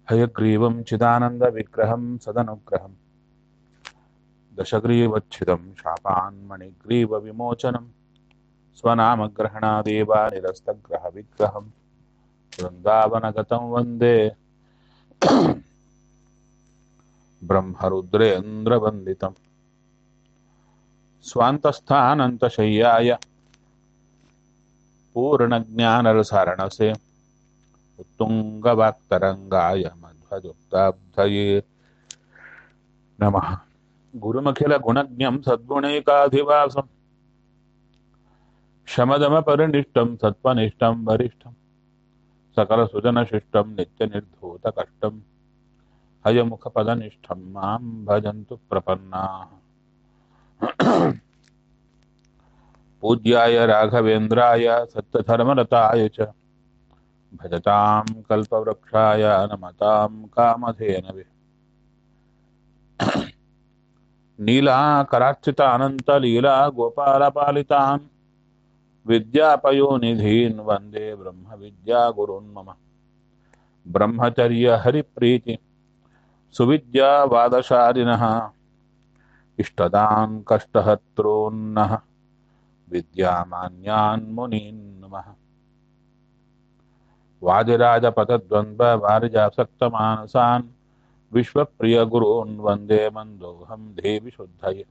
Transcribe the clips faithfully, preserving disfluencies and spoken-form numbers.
हयग्रीवं चिदानन्दविग्रहं सदनुग्रहं दशग्रीवच्छिदं शापान्मणिग्रीवविमोचनं स्वनामग्रहणादेव निरस्तग्रहविग्रहं वृन्दावनगतं वन्दे ब्रह्मरुद्रेन्द्रवन्दितं स्वान्तस्थानन्तशय्याय पूर्णज्ञानरसारणसे उत्तुङ्गवाक्तरङ्गाय मध्वदुक्ताब्धये नमः। गुरुमखिलगुणज्ञं सद्गुणैकाधिवासं शमदमपरिनिष्टं सत्त्वनिष्ठं वरिष्ठं सकलसुजनशिष्टं नित्यनिर्धूतकष्टं हयमुखपदनिष्ठं मां भजन्तु प्रपन्नाः। पूज्याय राघवेन्द्राय सत्यधर्मरताय च भजतां कल्पवृक्षाय नमतां कामधेनवे नीलाकरार्चितानन्तलीला गोपालपालितान् विद्यापयोनिधीन् वन्दे ब्रह्मविद्यागुरून् मम। ब्रह्मचर्यहरिप्रीति सुविद्यावादशालिनः इष्टदान् कष्टहर्तॄन्नः विद्यामान्यान् मुनीन् नमः। वादिराजपदद्वन्द्ववारिजासक्तमानसान् विश्वप्रियगुरून् वन्दे मन्दोऽहं देवि शुद्धये।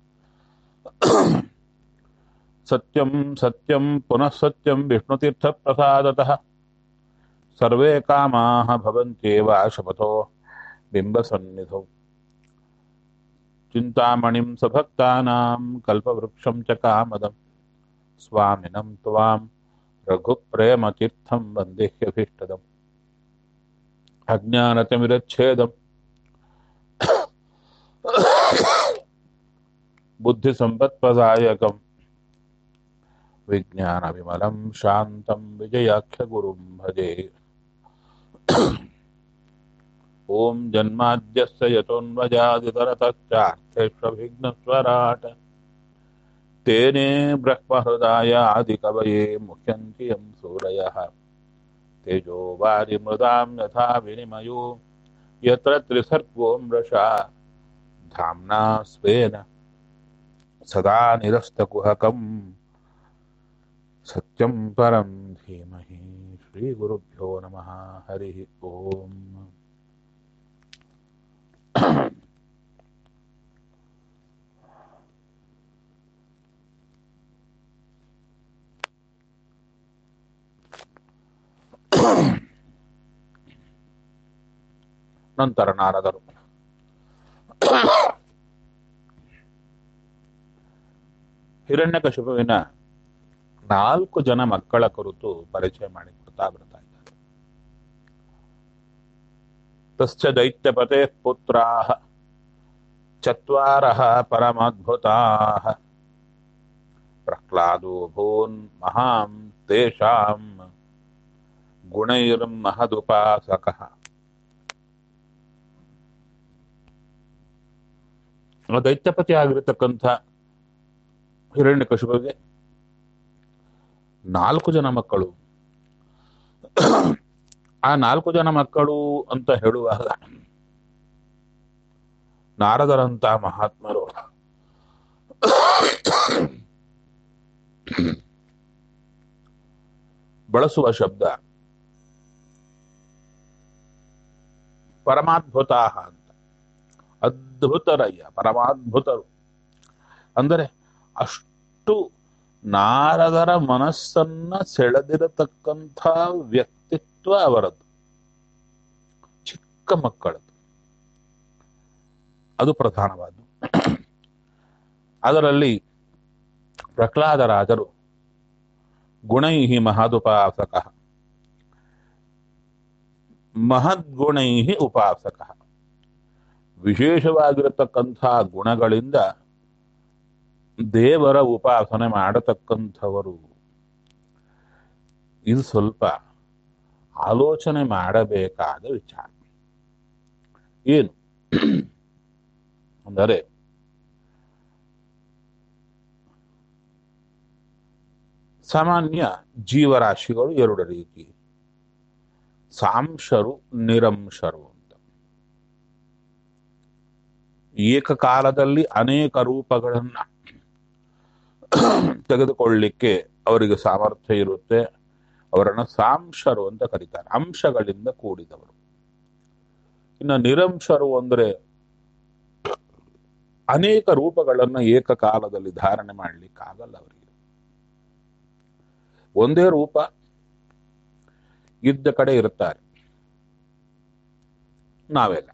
सत्यं सत्यं पुनः सत्यं विष्णुतीर्थप्रसादतः सर्वे कामाः भवन्त्येव शपथो बिम्बसन्निधौ। चिन्तामणिं सभक्तानां कल्पवृक्षं च कामदं स्वामिनं त्वां रघुप्रेमतीर्थं वन्देह्यभीष्टदम्। अज्ञानतिमिरच्छेदं बुद्धिसम्पत्प्रदायकं विज्ञानविमलं शान्तं विजयाख्यगुरुं भजे। ॐ जन्माद्यस्य यतोऽन्वजादितरतश्चार्थेष्वभिघ्नस्वराट् तेने ब्रह्महृदाय आदिकवये मुह्यन्ति यं सूरयः। तेजो वारिमृदां यथा विनिमयो यत्र त्रिसर्गो मृषा धाम्ना स्वेन सदा निरस्तकुहकं सत्यं परं धीमहि। श्रीगुरुभ्यो नमः। हरिः ओम्। ನಂತರ ನಾರದರು ಹಿರಣ್ಯಕಶಿಪುವಿನ ನಾಲ್ಕು ಜನ ಮಕ್ಕಳ ಕುರಿತು ಪರಿಚಯ ಮಾಡಿಕೊಡ್ತಾ ಬರ್ತಾ ಇದ್ದಾರೆ. ತಸ್ಯ ದೈತ್ಯಪತೆ ಪುತ್ರಾಃ ಚತ್ವಾರಃ ಪರಮಾದ್ಭುತಾಃ ಪ್ರಹ್ಲಾದೋ ಭೂನ್ ಮಹಾಂ ತೇಷಾಂ ಗುಣೈರ್ಮಹದುಪಾಸಕಃ. ದೈತ್ಯಪತಿ ಆಗಿರತಕ್ಕಂಥ ಹಿರಣ್ಯಕಶಿಪುವಿಗೆ ನಾಲ್ಕು ಜನ ಮಕ್ಕಳು. ಆ ನಾಲ್ಕು ಜನ ಮಕ್ಕಳು ಅಂತ ಹೇಳುವಾಗ ನಾರದರಂತ ಮಹಾತ್ಮರು ಬಳಸುವ ಶಬ್ದ ಪರಮಾದ್ಭುತಾಃ ಅಂತ. ಅದ್ಭುತರಯ್ಯ, ಪರಮಾದ್ಭುತರು ಅಂದರೆ ಅಷ್ಟು ನಾರದರ ಮನಸ್ಸನ್ನ ಸೆಳೆದಿರತಕ್ಕಂಥ ವ್ಯಕ್ತಿತ್ವ ಅವರದ್ದು. ಚಿಕ್ಕ ಮಕ್ಕಳದ್ದು ಅದು ಪ್ರಧಾನವಾದ್ದು. ಅದರಲ್ಲಿ ಪ್ರಹ್ಲಾದರಾಜರು ಗುಣೈಹಿ ಮಹದುಪಾಸಕಃ, ಮಹದ್ಗುಣೈಹಿ ಉಪಾಸಕಃ, ವಿಶೇಷವಾಗಿರತಕ್ಕಂಥ ಗುಣಗಳಿಂದ ದೇವರ ಉಪಾಸನೆ ಮಾಡತಕ್ಕಂಥವರು. ಇದು ಸ್ವಲ್ಪ ಆಲೋಚನೆ ಮಾಡಬೇಕಾದ ವಿಚಾರ. ಏನು ಅಂದರೆ ಸಾಮಾನ್ಯ ಜೀವರಾಶಿಗಳು ಎರಡು ರೀತಿ, ಸಾಂಶರು ನಿರಂಶರು. ಏಕಕಾಲದಲ್ಲಿ ಅನೇಕ ರೂಪಗಳನ್ನ ತೆಗೆದುಕೊಳ್ಳಲಿಕ್ಕೆ ಅವರಿಗೆ ಸಾಮರ್ಥ್ಯ ಇರುತ್ತೆ. ಅವರನ್ನು ಸಾಂಶರು ಅಂತ ಕರೀತಾರೆ, ಅಂಶಗಳಿಂದ ಕೂಡಿದವರು. ಇನ್ನು ನಿರಂಶರು ಅಂದ್ರೆ ಅನೇಕ ರೂಪಗಳನ್ನು ಏಕಕಾಲದಲ್ಲಿ ಧಾರಣೆ ಮಾಡಲಿಕ್ಕಾಗಲ್ಲ ಅವರಿಗೆ. ಒಂದೇ ರೂಪ ಇದ್ದ ಕಡೆ ಇರುತ್ತಾರೆ. ನಾವೆಲ್ಲ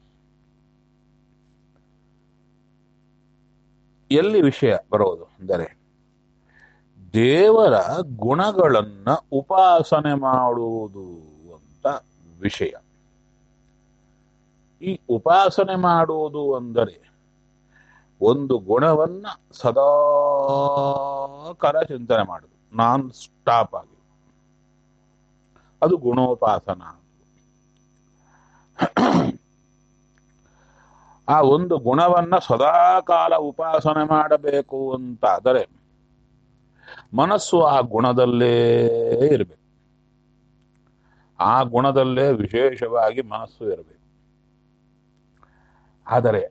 ಎಲ್ಲಿ ವಿಷಯ ಬರೋದು ಅಂದರೆ ದೇವರ ಗುಣಗಳನ್ನ ಉಪಾಸನೆ ಮಾಡುವುದು ಅಂತ ವಿಷಯ. ಈ ಉಪಾಸನೆ ಮಾಡುವುದು ಅಂದರೆ ಒಂದು ಗುಣವನ್ನ ಸದಾ ಕಾಲ ಚಿಂತನೆ ಮಾಡುದು, ನಾನ್ ಸ್ಟಾಪ್ ಆಗಿ, ಅದು ಗುಣೋಪಾಸನ. ಆ ಒಂದು ಗುಣವನ್ನ ಸದಾ ಕಾಲ ಉಪಾಸನೆ ಮಾಡಬೇಕು ಅಂತಾದರೆ ಮನಸ್ಸು ಆ ಗುಣದಲ್ಲೇ ಇರಬೇಕು. ಆ ಗುಣದಲ್ಲೇ ವಿಶೇಷವಾಗಿ ಮನಸ್ಸು ಇರಬೇಕು. ಆದರೆ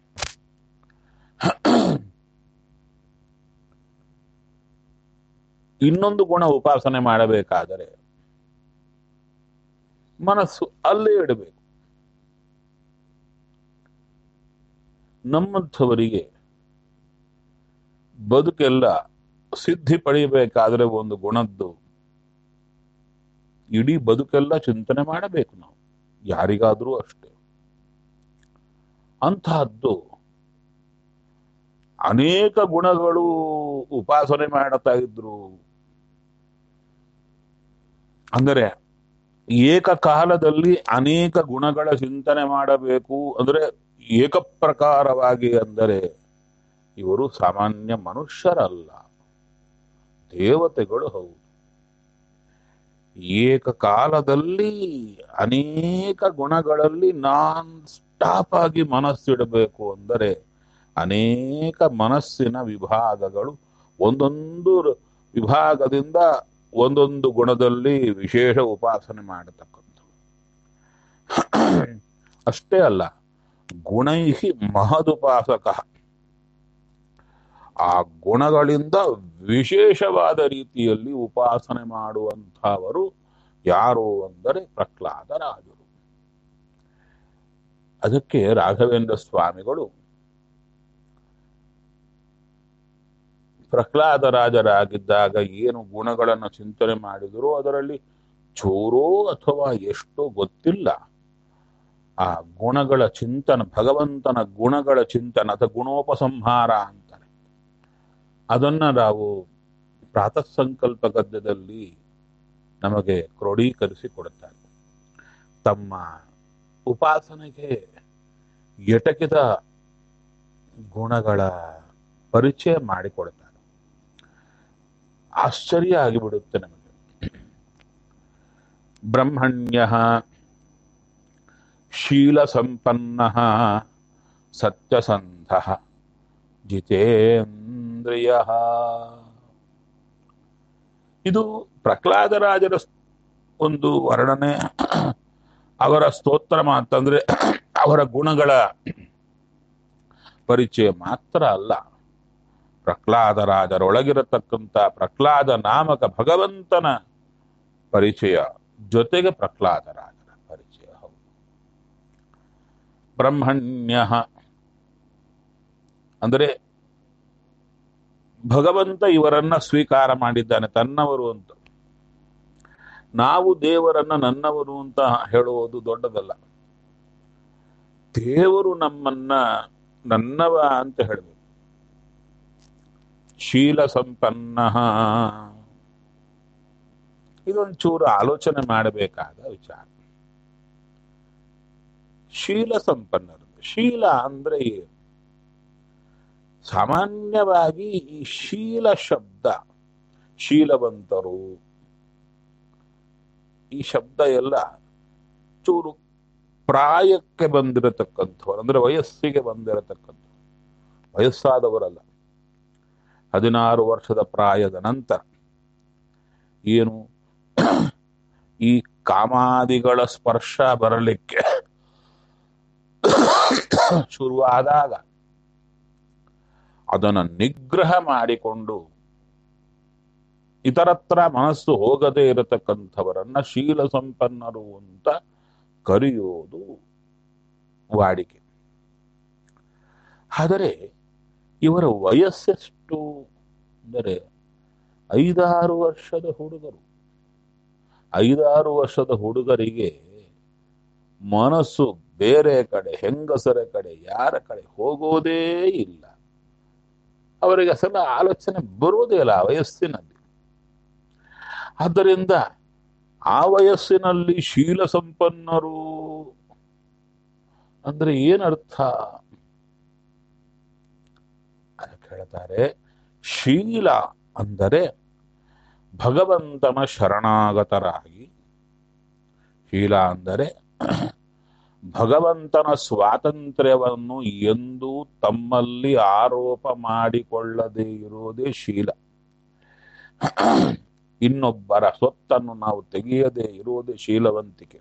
ಇನ್ನೊಂದು ಗುಣ ಉಪಾಸನೆ ಮಾಡಬೇಕಾದರೆ ಮನಸ್ಸು ಅಲ್ಲೇ ಇಡಬೇಕು. ನಮ್ಮಂಥವರಿಗೆ ಬದುಕೆಲ್ಲ ಸಿದ್ಧಿ ಪಡೆಯಬೇಕಾದ್ರೆ ಒಂದು ಗುಣದ್ದು ಇಡೀ ಬದುಕೆಲ್ಲ ಚಿಂತನೆ ಮಾಡಬೇಕು ನಾವು, ಯಾರಿಗಾದ್ರೂ ಅಷ್ಟೇ. ಅಂತಹದ್ದು ಅನೇಕ ಗುಣಗಳು ಉಪಾಸನೆ ಮಾಡುತ್ತಾ ಇದ್ರು ಅಂದರೆ ಏಕಕಾಲದಲ್ಲಿ ಅನೇಕ ಗುಣಗಳ ಚಿಂತನೆ ಮಾಡಬೇಕು ಅಂದ್ರೆ ಏಕಪ್ರಕಾರವಾಗಿ ಅಂದರೆ ಇವರು ಸಾಮಾನ್ಯ ಮನುಷ್ಯರಲ್ಲ, ದೇವತೆಗಳು ಹೌದು. ಏಕಕಾಲದಲ್ಲಿ ಅನೇಕ ಗುಣಗಳಲ್ಲಿ ನಾನ್ ಸ್ಟಾಪ್ ಆಗಿ ಮನಸ್ಸಿಡಬೇಕು ಅಂದರೆ ಅನೇಕ ಮನಸ್ಸಿನ ವಿಭಾಗಗಳು ಒಂದೊಂದು ವಿಭಾಗದಿಂದ ಒಂದೊಂದು ಗುಣದಲ್ಲಿ ವಿಶೇಷ ಉಪಾಸನೆ ಮಾಡತಕ್ಕಂಥ. ಅಷ್ಟೇ ಅಲ್ಲ, ಗುಣೈಹಿ ಮಹದುಪಾಸಕ, ಆ ಗುಣಗಳಿಂದ ವಿಶೇಷವಾದ ರೀತಿಯಲ್ಲಿ ಉಪಾಸನೆ ಮಾಡುವಂಥವರು ಯಾರು ಅಂದರೆ ಪ್ರಹ್ಲಾದರಾಜರು. ಅದಕ್ಕೆ ರಾಘವೇಂದ್ರ ಸ್ವಾಮಿಗಳು ಪ್ರಹ್ಲಾದರಾಜರಾಗಿದ್ದಾಗ ಏನು ಗುಣಗಳನ್ನು ಚಿಂತನೆ ಮಾಡಿದರೂ ಅದರಲ್ಲಿ ಚೂರೋ ಅಥವಾ ಎಷ್ಟೋ ಗೊತ್ತಿಲ್ಲ. ಆ ಗುಣಗಳ ಚಿಂತನ, ಭಗವಂತನ ಗುಣಗಳ ಚಿಂತನ ಅಥವಾ ಗುಣೋಪಸಂಹಾರ ಅಂತಾರೆ. ಅದನ್ನ ನಾವು ಪ್ರಾತಃ ಸಂಕಲ್ಪ ಗದ್ಯದಲ್ಲಿ ನಮಗೆ ಕ್ರೋಢೀಕರಿಸಿ ಕೊಡುತ್ತಾರೆ. ತಮ್ಮ ಉಪಾಸನೆಗೆ ಎಟಕಿದ ಗುಣಗಳ ಪರಿಚಯ ಮಾಡಿಕೊಡುತ್ತಾರೆ. ಆಶ್ಚರ್ಯ ಆಗಿಬಿಡುತ್ತೆ ನಮಗೆ. ಬ್ರಹ್ಮಣ್ಯ ಶೀಲ ಸಂಪನ್ನ ಸತ್ಯಸಂಧ ಜಿತೇಂದ್ರಿಯ. ಇದು ಪ್ರಹ್ಲಾದರಾಜರ ಒಂದು ವರ್ಣನೆ, ಅವರ ಸ್ತೋತ್ರ ಮಾತಂದ್ರೆ ಅವರ ಗುಣಗಳ ಪರಿಚಯ ಮಾತ್ರ ಅಲ್ಲ, ಪ್ರಹ್ಲಾದರಾಜರೊಳಗಿರತಕ್ಕಂಥ ಪ್ರಹ್ಲಾದ ನಾಮಕ ಭಗವಂತನ ಪರಿಚಯ ಜೊತೆಗೆ ಪ್ರಹ್ಲಾದರಾಜರ ಪರಿಚಯ ಹೌದು. ಬ್ರಹ್ಮಣ್ಯ ಅಂದರೆ ಭಗವಂತ ಇವರನ್ನ ಸ್ವೀಕಾರ ಮಾಡಿದ್ದಾನೆ ತನ್ನವರು ಅಂತ. ನಾವು ದೇವರನ್ನ ನನ್ನವರು ಅಂತ ಹೇಳುವುದು ದೊಡ್ಡದಲ್ಲ. ದೇವರು ನಮ್ಮನ್ನ ನನ್ನವ ಅಂತ ಹೇಳಬೇಕು. ಶೀಲ ಸಂಪನ್ನ, ಇದೊಂಚೂರು ಆಲೋಚನೆ ಮಾಡಬೇಕಾದ ವಿಚಾರ. ಶೀಲ ಸಂಪನ್ನರು, ಶೀಲ ಅಂದ್ರೆ ಏನು? ಸಾಮಾನ್ಯವಾಗಿ ಈ ಶೀಲ ಶಬ್ದ, ಶೀಲವಂತರು, ಈ ಶಬ್ದ ಎಲ್ಲ ಚೂರು ಪ್ರಾಯಕ್ಕೆ ಬಂದಿರತಕ್ಕಂಥವ್ರು, ಅಂದ್ರೆ ವಯಸ್ಸಿಗೆ ಬಂದಿರತಕ್ಕಂಥ, ವಯಸ್ಸಾದವರಲ್ಲ. ಹದಿನಾರು ವರ್ಷದ ಪ್ರಾಯದ ನಂತರ ಏನು ಈ ಕಾಮಾದಿಗಳ ಸ್ಪರ್ಶ ಬರಲಿಕ್ಕೆ ಶುರುವಾದಾಗ ಅದನ್ನು ನಿಗ್ರಹ ಮಾಡಿಕೊಂಡು ಇತರತ್ರ ಮನಸ್ಸು ಹೋಗದೇ ಇರತಕ್ಕಂಥವರನ್ನ ಶೀಲ ಸಂಪನ್ನರು ಅಂತ ಕರೆಯೋದು ವಾಡಿಕೆ. ಆದರೆ ಇವರ ವಯಸ್ಸೆಷ್ಟು ಅಂದರೆ ಐದಾರು ವರ್ಷದ ಹುಡುಗರು. ಐದಾರು ವರ್ಷದ ಹುಡುಗರಿಗೆ ಮನಸ್ಸು ಬೇರೆ ಕಡೆ, ಹೆಂಗಸರ ಕಡೆ, ಯಾರ ಕಡೆ ಹೋಗೋದೇ ಇಲ್ಲ. ಅವರಿಗೆ ಅಸಲ ಆಲೋಚನೆ ಬರುವುದೇ ಇಲ್ಲ ಆ ವಯಸ್ಸಿನಲ್ಲಿ. ಆದ್ದರಿಂದ ಆ ವಯಸ್ಸಿನಲ್ಲಿ ಶೀಲ ಸಂಪನ್ನರು ಅಂದ್ರೆ ಏನರ್ಥ ಅದಕ್ಕೆ ಹೇಳ್ತಾರೆ. ಶೀಲ ಅಂದರೆ ಭಗವಂತನ ಶರಣಾಗತರಾಗಿ, ಶೀಲ ಅಂದರೆ ಭಗವಂತನ ಸ್ವಾತಂತ್ರ್ಯವನ್ನು ಎಂದೂ ತಮ್ಮಲ್ಲಿ ಆರೋಪ ಮಾಡಿಕೊಳ್ಳದೇ ಇರುವುದೇ ಶೀಲ. ಇನ್ನೊಬ್ಬರ ಸ್ವತ್ತನ್ನು ನಾವು ತೆಗೆಯದೇ ಇರುವುದೇ ಶೀಲವಂತಿಕೆ.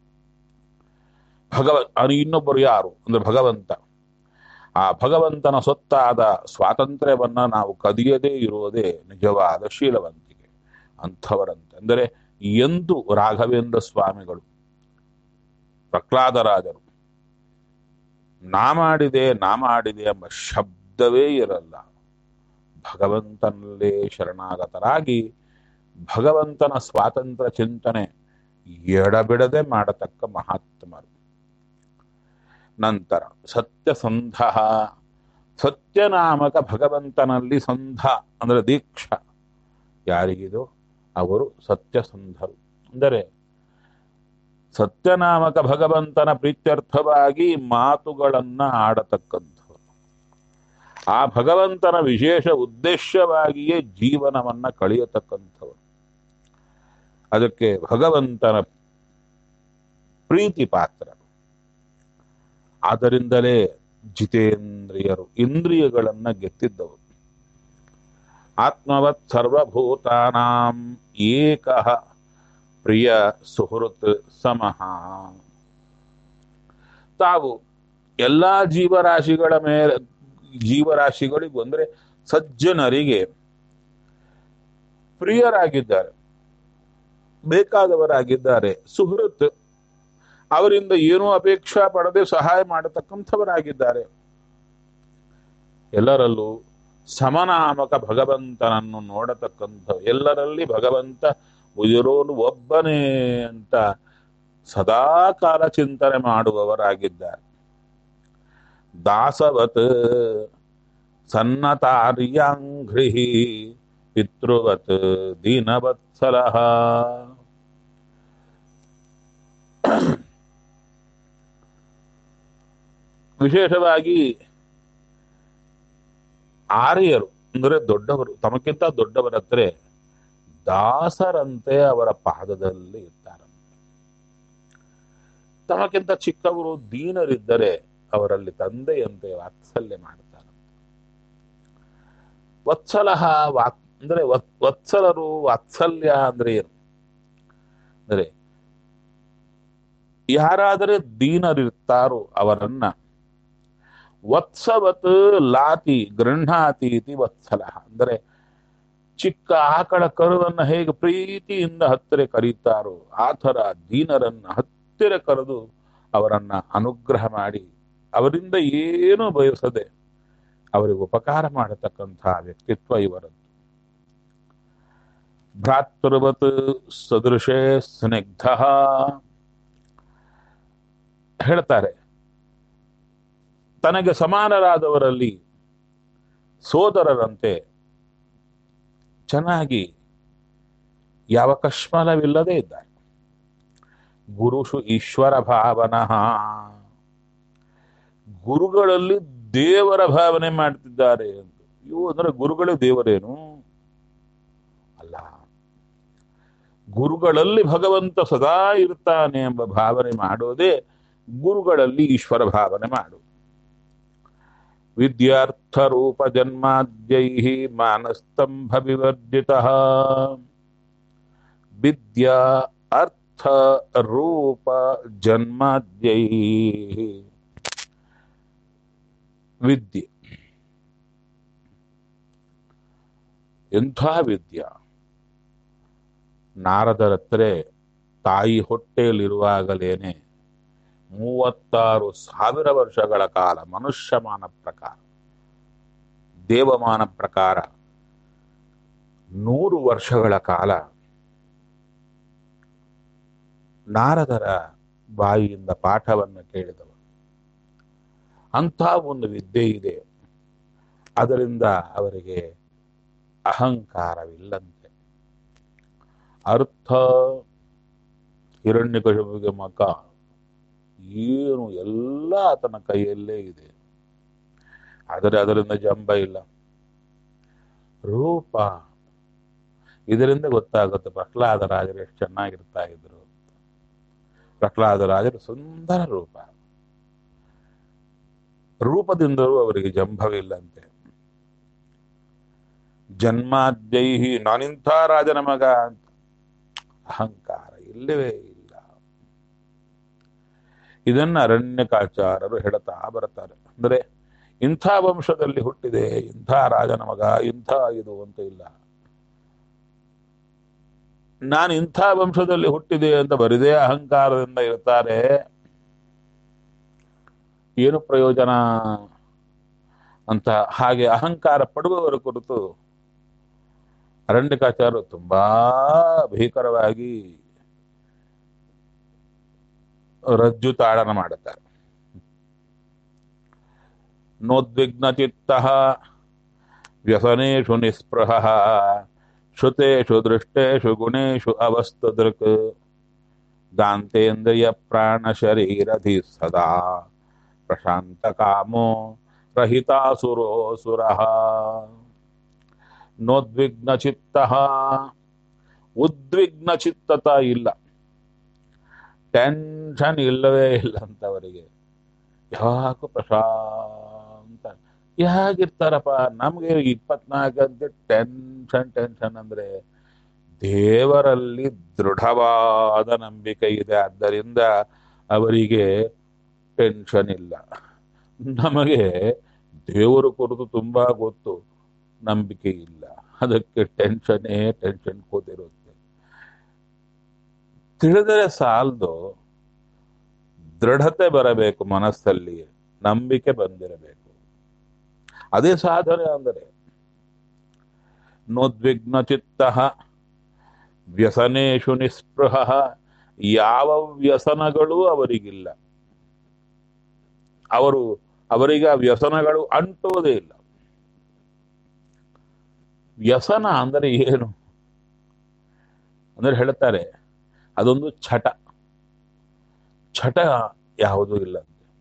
ಭಗವ ಇನ್ನೊಬ್ಬರು ಯಾರು ಅಂದ್ರೆ ಭಗವಂತ. ಆ ಭಗವಂತನ ಸ್ವತ್ತಾದ ಸ್ವಾತಂತ್ರ್ಯವನ್ನ ನಾವು ಕದಿಯದೇ ಇರುವುದೇ ನಿಜವಾದ ಶೀಲವಂತಿಕೆ. ಅಂಥವರಂತೆ ಅಂದರೆ ಎಂದು ರಾಘವೇಂದ್ರ ಸ್ವಾಮಿಗಳು, ಪ್ರಹ್ಲಾದರಾಜರು ನಾ ಮಾಡಿದೆ ನಾ ಮಾಡಿದೆ ಎಂಬ ಶಬ್ದವೇ ಇರಲ್ಲ. ಭಗವಂತನಲ್ಲೇ ಶರಣಾಗತರಾಗಿ ಭಗವಂತನ ಸ್ವಾತಂತ್ರ್ಯ ಚಿಂತನೆ ಎಡಬಿಡದೆ ಮಾಡತಕ್ಕ ಮಹಾತ್ಮರು. ನಂತರ ಸತ್ಯಸಂಧ, ಸತ್ಯನಾಮಕ ಭಗವಂತನಲ್ಲಿ ಸಂಧ ಅಂದರೆ ದೀಕ್ಷಾ ಯಾರಿಗಿದೋ ಅವರು ಸತ್ಯಸಂಧರು. ಅಂದರೆ ಸತ್ಯನಾಮಕ ಭಗವಂತನ ಪ್ರೀತ್ಯರ್ಥವಾಗಿ ಮಾತುಗಳನ್ನ ಆಡತಕ್ಕಂಥವರು, ಆ ಭಗವಂತನ ವಿಶೇಷ ಉದ್ದೇಶವಾಗಿಯೇ ಜೀವನವನ್ನ ಕಳೆಯತಕ್ಕಂಥವರು. ಅದಕ್ಕೆ ಭಗವಂತನ ಪ್ರೀತಿ ಪಾತ್ರ. ಆದ್ದರಿಂದಲೇ ಜಿತೇಂದ್ರಿಯರು, ಇಂದ್ರಿಯಗಳನ್ನ ಗೆದ್ದಿದ್ದವರು. ಆತ್ಮವತ್ ಸರ್ವಭೂತಾನಾಂ ಏಕಃ ಪ್ರಿಯ ಸುಹೃತ್ ಸಮಃ. ತಾವು ಎಲ್ಲಾ ಜೀವರಾಶಿಗಳ ಮೇಲೆ, ಜೀವರಾಶಿಗಳಿಗೂ ಅಂದ್ರೆ ಸಜ್ಜನರಿಗೆ ಪ್ರಿಯರಾಗಿದ್ದಾರೆ, ಬೇಕಾದವರಾಗಿದ್ದಾರೆ. ಸುಹೃತ್ ಅವರಿಂದ ಏನೂ ಅಪೇಕ್ಷಾ ಪಡದೆ ಸಹಾಯ ಮಾಡತಕ್ಕಂಥವರಾಗಿದ್ದಾರೆ. ಎಲ್ಲರಲ್ಲೂ ಸಮನಾಮಕ ಭಗವಂತನನ್ನು ನೋಡತಕ್ಕಂಥ, ಎಲ್ಲರಲ್ಲಿ ಭಗವಂತ ಇರೋನು ಒಬ್ಬನೇ ಅಂತ ಸದಾಕಾಲ ಚಿಂತನೆ ಮಾಡುವವರಾಗಿದ್ದಾರೆ. ದಾಸವತ್ ಸನ್ನತಾರ್ಯಾಂಘ್ರಿ ಪಿತೃವತ್ ದೀನವತ್ಸಲಃ. ವಿಶೇಷವಾಗಿ ಆರ್ಯರು ಅಂದರೆ ದೊಡ್ಡವರು, ತಮಗಿಂತ ದೊಡ್ಡವರ ಹತ್ರ ದಾಸರಂತೆ ಅವರ ಪಾದದಲ್ಲಿ ಇರ್ತಾರಂತೆ. ತಮಗಿಂತ ಚಿಕ್ಕವರು ದೀನರಿದ್ದರೆ ಅವರಲ್ಲಿ ತಂದೆಯಂತೆ ವಾತ್ಸಲ್ಯ ಮಾಡ್ತಾರಂತೆ. ವತ್ಸಲಃ ವಾ ಅಂದ್ರೆ ವತ್ಸಲರು, ವಾತ್ಸಲ್ಯ ಅಂದ್ರೆ ಏನು ಅಂದ್ರೆ ಯಾರಾದರೆ ದೀನರಿರ್ತಾರೋ ಅವರನ್ನ ವತ್ಸವತ್ ಲಾತಿ ಗೃಹಾತಿ ಇತಿ ವತ್ಸಲ. ಅಂದರೆ ಚಿಕ್ಕ ಆಕಳ ಕರುವನ್ನ ಹೇಗೆ ಪ್ರೀತಿಯಿಂದ ಹತ್ತಿರ ಕರೀತಾರೋ ಆ ಥರ ದೀನರನ್ನ ಹತ್ತಿರ ಕರೆದು ಅವರನ್ನ ಅನುಗ್ರಹ ಮಾಡಿ ಅವರಿಂದ ಏನು ಬಯಸದೆ ಅವರಿಗೆ ಉಪಕಾರ ಮಾಡತಕ್ಕಂತಹ ವ್ಯಕ್ತಿತ್ವ ಇವರದ್ದು. ಭ್ರಾತೃವತ್ ಸದೃಶೇ ಸ್ನಿಗ್ಧ ಹೇಳ್ತಾರೆ. ತನಗೆ ಸಮಾನರಾದವರಲ್ಲಿ ಸೋದರರಂತೆ ಚೆನ್ನಾಗಿ ಯಾವ ಕಶ್ಮಲವಿಲ್ಲದೆ ಇದ್ದಾರೆ. ಗುರುಷು ಈಶ್ವರ ಭಾವನಃ, ಗುರುಗಳಲ್ಲಿ ದೇವರ ಭಾವನೆ ಮಾಡ್ತಿದ್ದಾರೆ ಅಂತ. ಇವು ಅಂದ್ರೆ ಗುರುಗಳೇ ದೇವರೇನು ಅಲ್ಲ, ಗುರುಗಳಲ್ಲಿ ಭಗವಂತ ಸದಾ ಇರ್ತಾನೆ ಎಂಬ ಭಾವನೆ ಮಾಡೋದೇ ಗುರುಗಳಲ್ಲಿ ಈಶ್ವರ ಭಾವನೆ ಮಾಡು. ವಿದ್ಯಾರ್ಥ ರೂಪ ಜನ್ಮಾದ್ಯೈ ಮಾನಸ್ತಂಭ ವಿವರ್ಜಿತಃ. ವಿದ್ಯಾ ಅರ್ಥ ರೂಪ ಜನ್ಮಾದ್ಯೈ ವಿದ್ಯೆ ಎಂಥ ವಿದ್ಯೆ. ನಾರದರ ಹತ್ರ ತಾಯಿ ಹೊಟ್ಟೆಯಲ್ಲಿರುವಾಗಲೇನೆ ಮೂವತ್ತಾರು ಸಾವಿರ ವರ್ಷಗಳ ಕಾಲ ಮನುಷ್ಯಮಾನ ಪ್ರಕಾರ, ದೇವಮಾನ ಪ್ರಕಾರ ನೂರು ವರ್ಷಗಳ ಕಾಲ ನಾರದರ ಬಾಯಿಯಿಂದ ಪಾಠವನ್ನು ಕೇಳಿದವರು. ಅಂಥ ಒಂದು ವಿದ್ಯೆ ಇದೆ. ಅದರಿಂದ ಅವರಿಗೆ ಅಹಂಕಾರವಿಲ್ಲಂತೆ. ಅರ್ಥ ಹಿರಣ್ಯಕಶಿಪುವಿಗೆ ಮಕ ಏನು ಎಲ್ಲ ಆತನ ಕೈಯಲ್ಲೇ ಇದೆ, ಆದರೆ ಅದರಿಂದ ಜಂಬ ಇಲ್ಲ. ರೂಪ ಇದರಿಂದ ಗೊತ್ತಾಗುತ್ತೆ ಪ್ರಹ್ಲಾದ ರಾಜರು ಎಷ್ಟು ಚೆನ್ನಾಗಿರ್ತಾ ಇದ್ರು. ಪ್ರಹ್ಲಾದ ರಾಜರು ಸುಂದರ ರೂಪ, ರೂಪದಿಂದಲೂ ಅವರಿಗೆ ಜಂಭವಿಲ್ಲಂತೆ. ಜನ್ಮಾದ್ಯೈಹಿ ನಾನಿಂಥ ರಾಜನ ಮಗ ಅಂತ ಅಹಂಕಾರ ಇಲ್ಲವೇ ಇಲ್ಲ. ಇದನ್ನ ಅರಣ್ಯಕಾಚಾರ್ಯರು ಹೇಳ್ತಾ ಬರ್ತಾರೆ. ಅಂದ್ರೆ ಇಂಥ ವಂಶದಲ್ಲಿ ಹುಟ್ಟಿದೆ, ಇಂಥ ರಾಜನ ಮಗ, ಇಂಥ ಇದು ಅಂತ ಇಲ್ಲ. ನಾನು ಇಂಥ ವಂಶದಲ್ಲಿ ಹುಟ್ಟಿದೆ ಅಂತ ಬರಿದೇ ಅಹಂಕಾರದಿಂದ ಇರ್ತಾರೆ. ಏನು ಪ್ರಯೋಜನ ಅಂತ ಹಾಗೆ ಅಹಂಕಾರ ಪಡುವವರ ಕುರಿತು ಅರಣ್ಯಕಾಚಾರ್ಯರು ತುಂಬಾ ಭೀಕರವಾಗಿ ರಜ್ಜು ತಾಡನ ಮಾಡುತ್ತಾರೆ. ನೋದ್ವಿಗ್ನ ಚಿತ್ತ ವ್ಯಸನೇಶು ನಿಸ್ಪೃಹ ಶ್ರುತೇಷು ದೃಷ್ಟೇಷು ಗುಣೇಶು ಅವಸ್ತದೃಕ್ ಗಾಂತೇಂದ್ರಿಯ ಪ್ರಾಣ ಶರೀರಧಿ ಸದಾ ಪ್ರಶಾಂತ ಕಾಮೋ ರಹಿತಾಸುರೋಸುರಃ. ನೋದ್ವಿಗ್ನ ಚಿತ್ತ, ಉದ್ವಿಗ್ನ ಚಿತ್ತತ ಇಲ್ಲ, ಟೆನ್ಷನ್ ಇಲ್ಲವೇ ಇಲ್ಲ ಅಂತವರಿಗೆ. ಯಾವಾಗೂ ಪ್ರಶಾಂತ ಹೇಗಿರ್ತಾರಪ್ಪ. ನಮ್ಗೆ ಇಪ್ಪತ್ನಾಲ್ಕು ಗಂಟೆ ಟೆನ್ಷನ್ ಟೆನ್ಷನ್ ಅಂದ್ರೆ ದೇವರಲ್ಲಿ ದೃಢವಾದ ನಂಬಿಕೆ ಇದೆ, ಆದ್ದರಿಂದ ಅವರಿಗೆ ಟೆನ್ಷನ್ ಇಲ್ಲ. ನಮಗೆ ದೇವರ ಕುರಿತು ತುಂಬಾ ಗೊತ್ತು, ನಂಬಿಕೆ ಇಲ್ಲ, ಅದಕ್ಕೆ ಟೆನ್ಷನ್ನೇ ಟೆನ್ಷನ್ ಕೂತಿರುತ್ತೆ. ತಿಳಿದರೆ ಸಾಲದು, ದೃಢತೆ ಬರಬೇಕು ಮನಸ್ಸಲ್ಲಿ, ನಂಬಿಕೆ ಬಂದಿರಬೇಕು. ಅದೇ ಸಾಧನೆ ಅಂದರೆ. ನೋದ್ವಿಗ್ನ ಚಿತ್ತ ವ್ಯಸನೇಶು ನಿಸ್ಪೃಹ, ಯಾವ ವ್ಯಸನಗಳೂ ಅವರಿಗಿಲ್ಲ. ಅವರು ಅವರಿಗೆ ಆ ವ್ಯಸನಗಳು ಅಂಟುವುದೇ ಇಲ್ಲ. ವ್ಯಸನ ಅಂದರೆ ಏನು ಅಂದ್ರೆ ಹೇಳ್ತಾರೆ, ಅದೊಂದು ಚಟ. ಚಟ ಯಾವುದೂ ಇಲ್ಲ.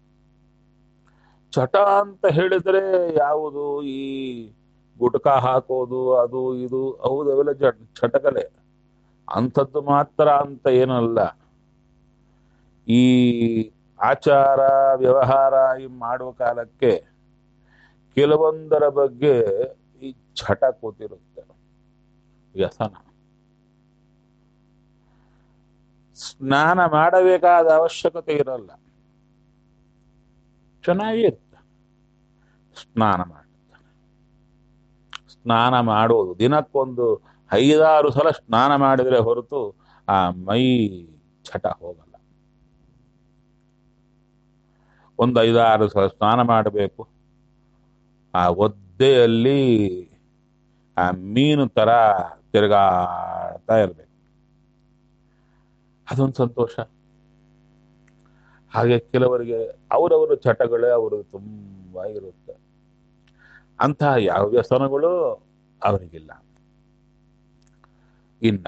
ಚಟ ಅಂತ ಹೇಳಿದ್ರೆ ಯಾವುದು, ಈ ಗುಟ್ಕ ಹಾಕೋದು ಅದು ಇದು, ಹೌದು ಅವೆಲ್ಲ ಚಟಕಲೆ. ಅಂಥದ್ದು ಮಾತ್ರ ಅಂತ ಏನಲ್ಲ. ಈ ಆಚಾರ ವ್ಯವಹಾರ ಈ ಮಾಡುವ ಕಾಲಕ್ಕೆ ಕೆಲವೊಂದರ ಬಗ್ಗೆ ಈ ಚಟ ಕೂತಿರುತ್ತೆ, ವ್ಯಸನ. ಸ್ನಾನ ಮಾಡಬೇಕಾದ ಅವಶ್ಯಕತೆ ಇರಲ್ಲ, ಚೆನ್ನಾಗಿ ಇರುತ್ತೆ, ಸ್ನಾನ ಮಾಡ್ತಾನೆ. ಸ್ನಾನ ಮಾಡೋದು ದಿನಕ್ಕೊಂದು ಐದಾರು ಸಲ ಸ್ನಾನ ಮಾಡಿದರೆ ಹೊರತು ಆ ಮೈ ಚಟ ಹೋಗಲ್ಲ. ಒಂದು ಐದಾರು ಸಲ ಸ್ನಾನ ಮಾಡಬೇಕು. ಆ ಒದ್ದೆಯಲ್ಲಿ ಆ ಮೀನು ತರ ತಿರುಗಾಡ್ತಾ ಇರಬೇಕು, ಅದೊಂದು ಸಂತೋಷ. ಹಾಗೆ ಕೆಲವರಿಗೆ ಅವರವರ ಚಟಗಳೇ ಅವರು ತುಂಬಾ ಇರುತ್ತೆ. ಅಂತಹ ಯಾವ ವ್ಯಸನಗಳು ಅವರಿಗಿಲ್ಲ. ಇನ್ನ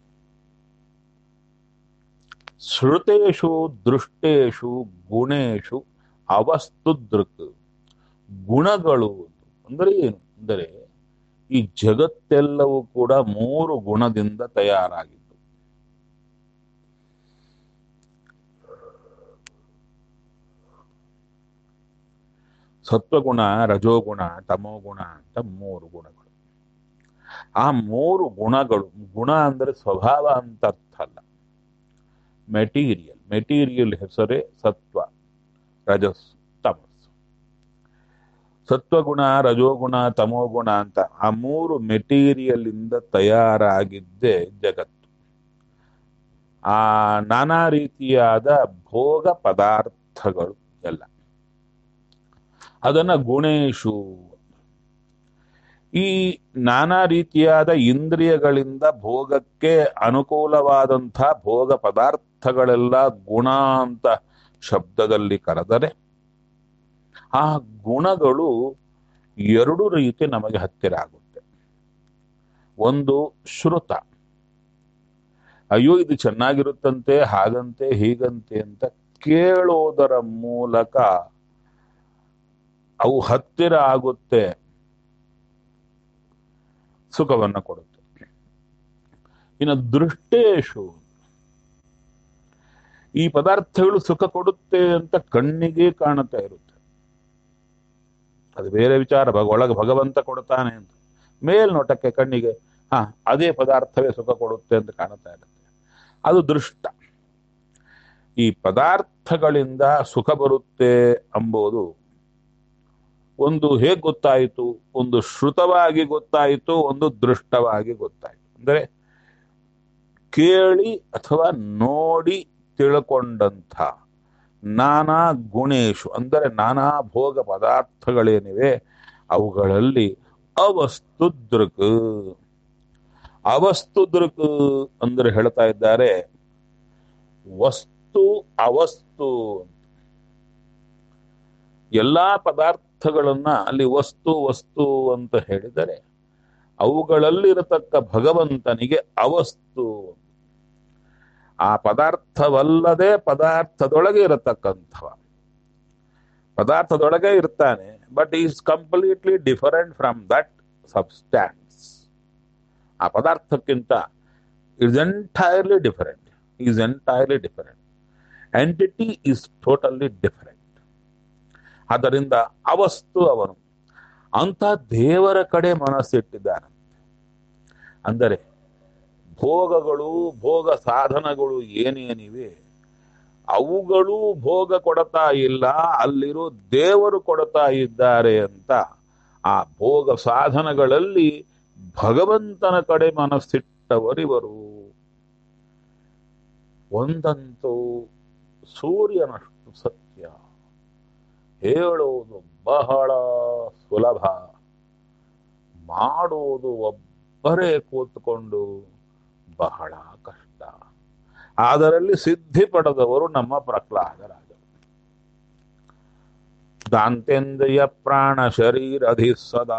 ಶ್ರುತೇಶು ದೃಷ್ಟೇಶು ಗುಣೇಶು ಅವಸ್ತು ದೃಕ್. ಗುಣಗಳು ಅಂದರೆ ಏನು ಅಂದರೆ ಈ ಜಗತ್ತೆಲ್ಲವೂ ಕೂಡ ಮೂರು ಗುಣದಿಂದ ತಯಾರಾಗಿದ್ದು. ಸತ್ವಗುಣ, ರಜೋಗುಣ, ತಮೋಗುಣ ಅಂತ ಮೂರು ಗುಣಗಳು. ಆ ಮೂರು ಗುಣಗಳು, ಗುಣ ಅಂದರೆ ಸ್ವಭಾವ ಅಂತ ಅರ್ಥ ಅಲ್ಲ, ಮೆಟೀರಿಯಲ್. ಮೆಟೀರಿಯಲ್ ಹೆಸರೇ ಸತ್ವ, ರಜಸ್, ತಮಸ್ಸು. ಸತ್ವಗುಣ ರಜೋಗುಣ ತಮೋಗುಣ ಅಂತ ಆ ಮೂರು ಮೆಟೀರಿಯಲ್ ಇಂದ ತಯಾರಾಗಿದ್ದೇ ಜಗತ್ತು. ಆ ನಾನಾ ರೀತಿಯಾದ ಭೋಗ ಪದಾರ್ಥಗಳು ಎಲ್ಲ ಅದನ್ನ ಗುಣೇಶು. ಈ ನಾನಾ ರೀತಿಯಾದ ಇಂದ್ರಿಯಗಳಿಂದ ಭೋಗಕ್ಕೆ ಅನುಕೂಲವಾದಂಥ ಭೋಗ ಪದಾರ್ಥಗಳೆಲ್ಲ ಗುಣ ಅಂತ ಶಬ್ದದಲ್ಲಿ ಕರೆದರೆ ಆ ಗುಣಗಳು ಎರಡು ರೀತಿ ನಮಗೆ ಹತ್ತಿರ ಆಗುತ್ತೆ. ಒಂದು ಶ್ರುತ, ಅಯ್ಯೋ ಇದು ಚೆನ್ನಾಗಿರುತ್ತಂತೆ, ಹಾಗಂತೆ ಹೀಗಂತೆ ಅಂತ ಕೇಳೋದರ ಮೂಲಕ ಅವು ಹತ್ತಿರ ಆಗುತ್ತೆ, ಸುಖವನ್ನು ಕೊಡುತ್ತೆ. ಇನ್ನು ದೃಷ್ಟೇಶು, ಈ ಪದಾರ್ಥಗಳು ಸುಖ ಕೊಡುತ್ತೆ ಅಂತ ಕಣ್ಣಿಗೆ ಕಾಣುತ್ತಾ ಇರುತ್ತೆ, ಅದು ಬೇರೆ ವಿಚಾರ. ಭಗ ಒಳಗೆ ಭಗವಂತ ಕೊಡ್ತಾನೆ ಅಂತ ಮೇಲ್ನೋಟಕ್ಕೆ ಕಣ್ಣಿಗೆ ಹಾ ಅದೇ ಪದಾರ್ಥವೇ ಸುಖ ಕೊಡುತ್ತೆ ಅಂತ ಕಾಣುತ್ತಾ ಇರುತ್ತೆ, ಅದು ದೃಷ್ಟ. ಈ ಪದಾರ್ಥಗಳಿಂದ ಸುಖ ಬರುತ್ತೆ ಎಂಬುದು ಒಂದು ಹೇಗೆ ಗೊತ್ತಾಯಿತು? ಒಂದು ಶ್ರುತವಾಗಿ ಗೊತ್ತಾಯಿತು, ಒಂದು ದೃಷ್ಟವಾಗಿ ಗೊತ್ತಾಯಿತು. ಅಂದರೆ ಕೇಳಿ ಅಥವಾ ನೋಡಿ ತಿಳ್ಕೊಂಡಂಥ ನಾನಾ ಗುಣೇಶು, ಅಂದರೆ ನಾನಾ ಭೋಗ ಪದಾರ್ಥಗಳೇನಿವೆ ಅವುಗಳಲ್ಲಿ ಅವಸ್ತು ದೃಕ್. ಅವಸ್ತು ದೃಕ್ ಅಂದ್ರೆ ಹೇಳ್ತಾ ಇದ್ದಾರೆ ವಸ್ತು ಅವಸ್ತು. ಎಲ್ಲಾ ಪದಾರ್ಥಗಳನ್ನ ಅಲ್ಲಿ ವಸ್ತು ವಸ್ತು ಅಂತ ಹೇಳಿದರೆ ಅವುಗಳಲ್ಲಿರತಕ್ಕ ಭಗವಂತನಿಗೆ ಅವಸ್ತು. ಆ ಪದಾರ್ಥವಲ್ಲದೆ ಪದಾರ್ಥದೊಳಗೆ ಇರತಕ್ಕಂಥವ, ಪದಾರ್ಥದೊಳಗೆ ಇರ್ತಾನೆ, but is completely different from that substance. ಆ ಪದಾರ್ಥಕ್ಕಿಂತ is entirely different, is entirely different. Entity is totally different. ಆದ್ದರಿಂದ ಅವಸ್ತು ಅವನು ಅಂತ ದೇವರ ಕಡೆ ಮನಸ್ಸಿಟ್ಟಿದ್ದಾನೆ. ಅಂದರೆ ಭೋಗಗಳು ಭೋಗ ಸಾಧನಗಳು ಏನೇನಿವೆ ಅವುಗಳು ಭೋಗ ಕೊಡ್ತಾ ಇಲ್ಲ, ಅಲ್ಲಿರೋ ದೇವರು ಕೊಡ್ತಾ ಇದ್ದಾರೆ ಅಂತ ಆ ಭೋಗ ಸಾಧನಗಳಲ್ಲಿ ಭಗವಂತನ ಕಡೆ ಮನಸ್ಸಿಟ್ಟವರಿವರು. ಒಂದಂತೂ ಸೂರ್ಯನಷ್ಟು ಸತ್ಯ, ಹೇಳೋದು ಬಹಳ ಸುಲಭ, ಮಾಡೋದು ಒಬ್ಬರೇ ಕೂತ್ಕೊಂಡು ಬಹಳ ಕಷ್ಟ. ಅದರಲ್ಲಿ ಸಿದ್ಧಿ ಪಡೆದವರು ನಮ್ಮ ಪ್ರಹ್ಲಾದರಾಜ. ದಾಂತೇಂದ್ರಿಯ ಪ್ರಾಣ ಶರೀರಧಿ ಸದಾ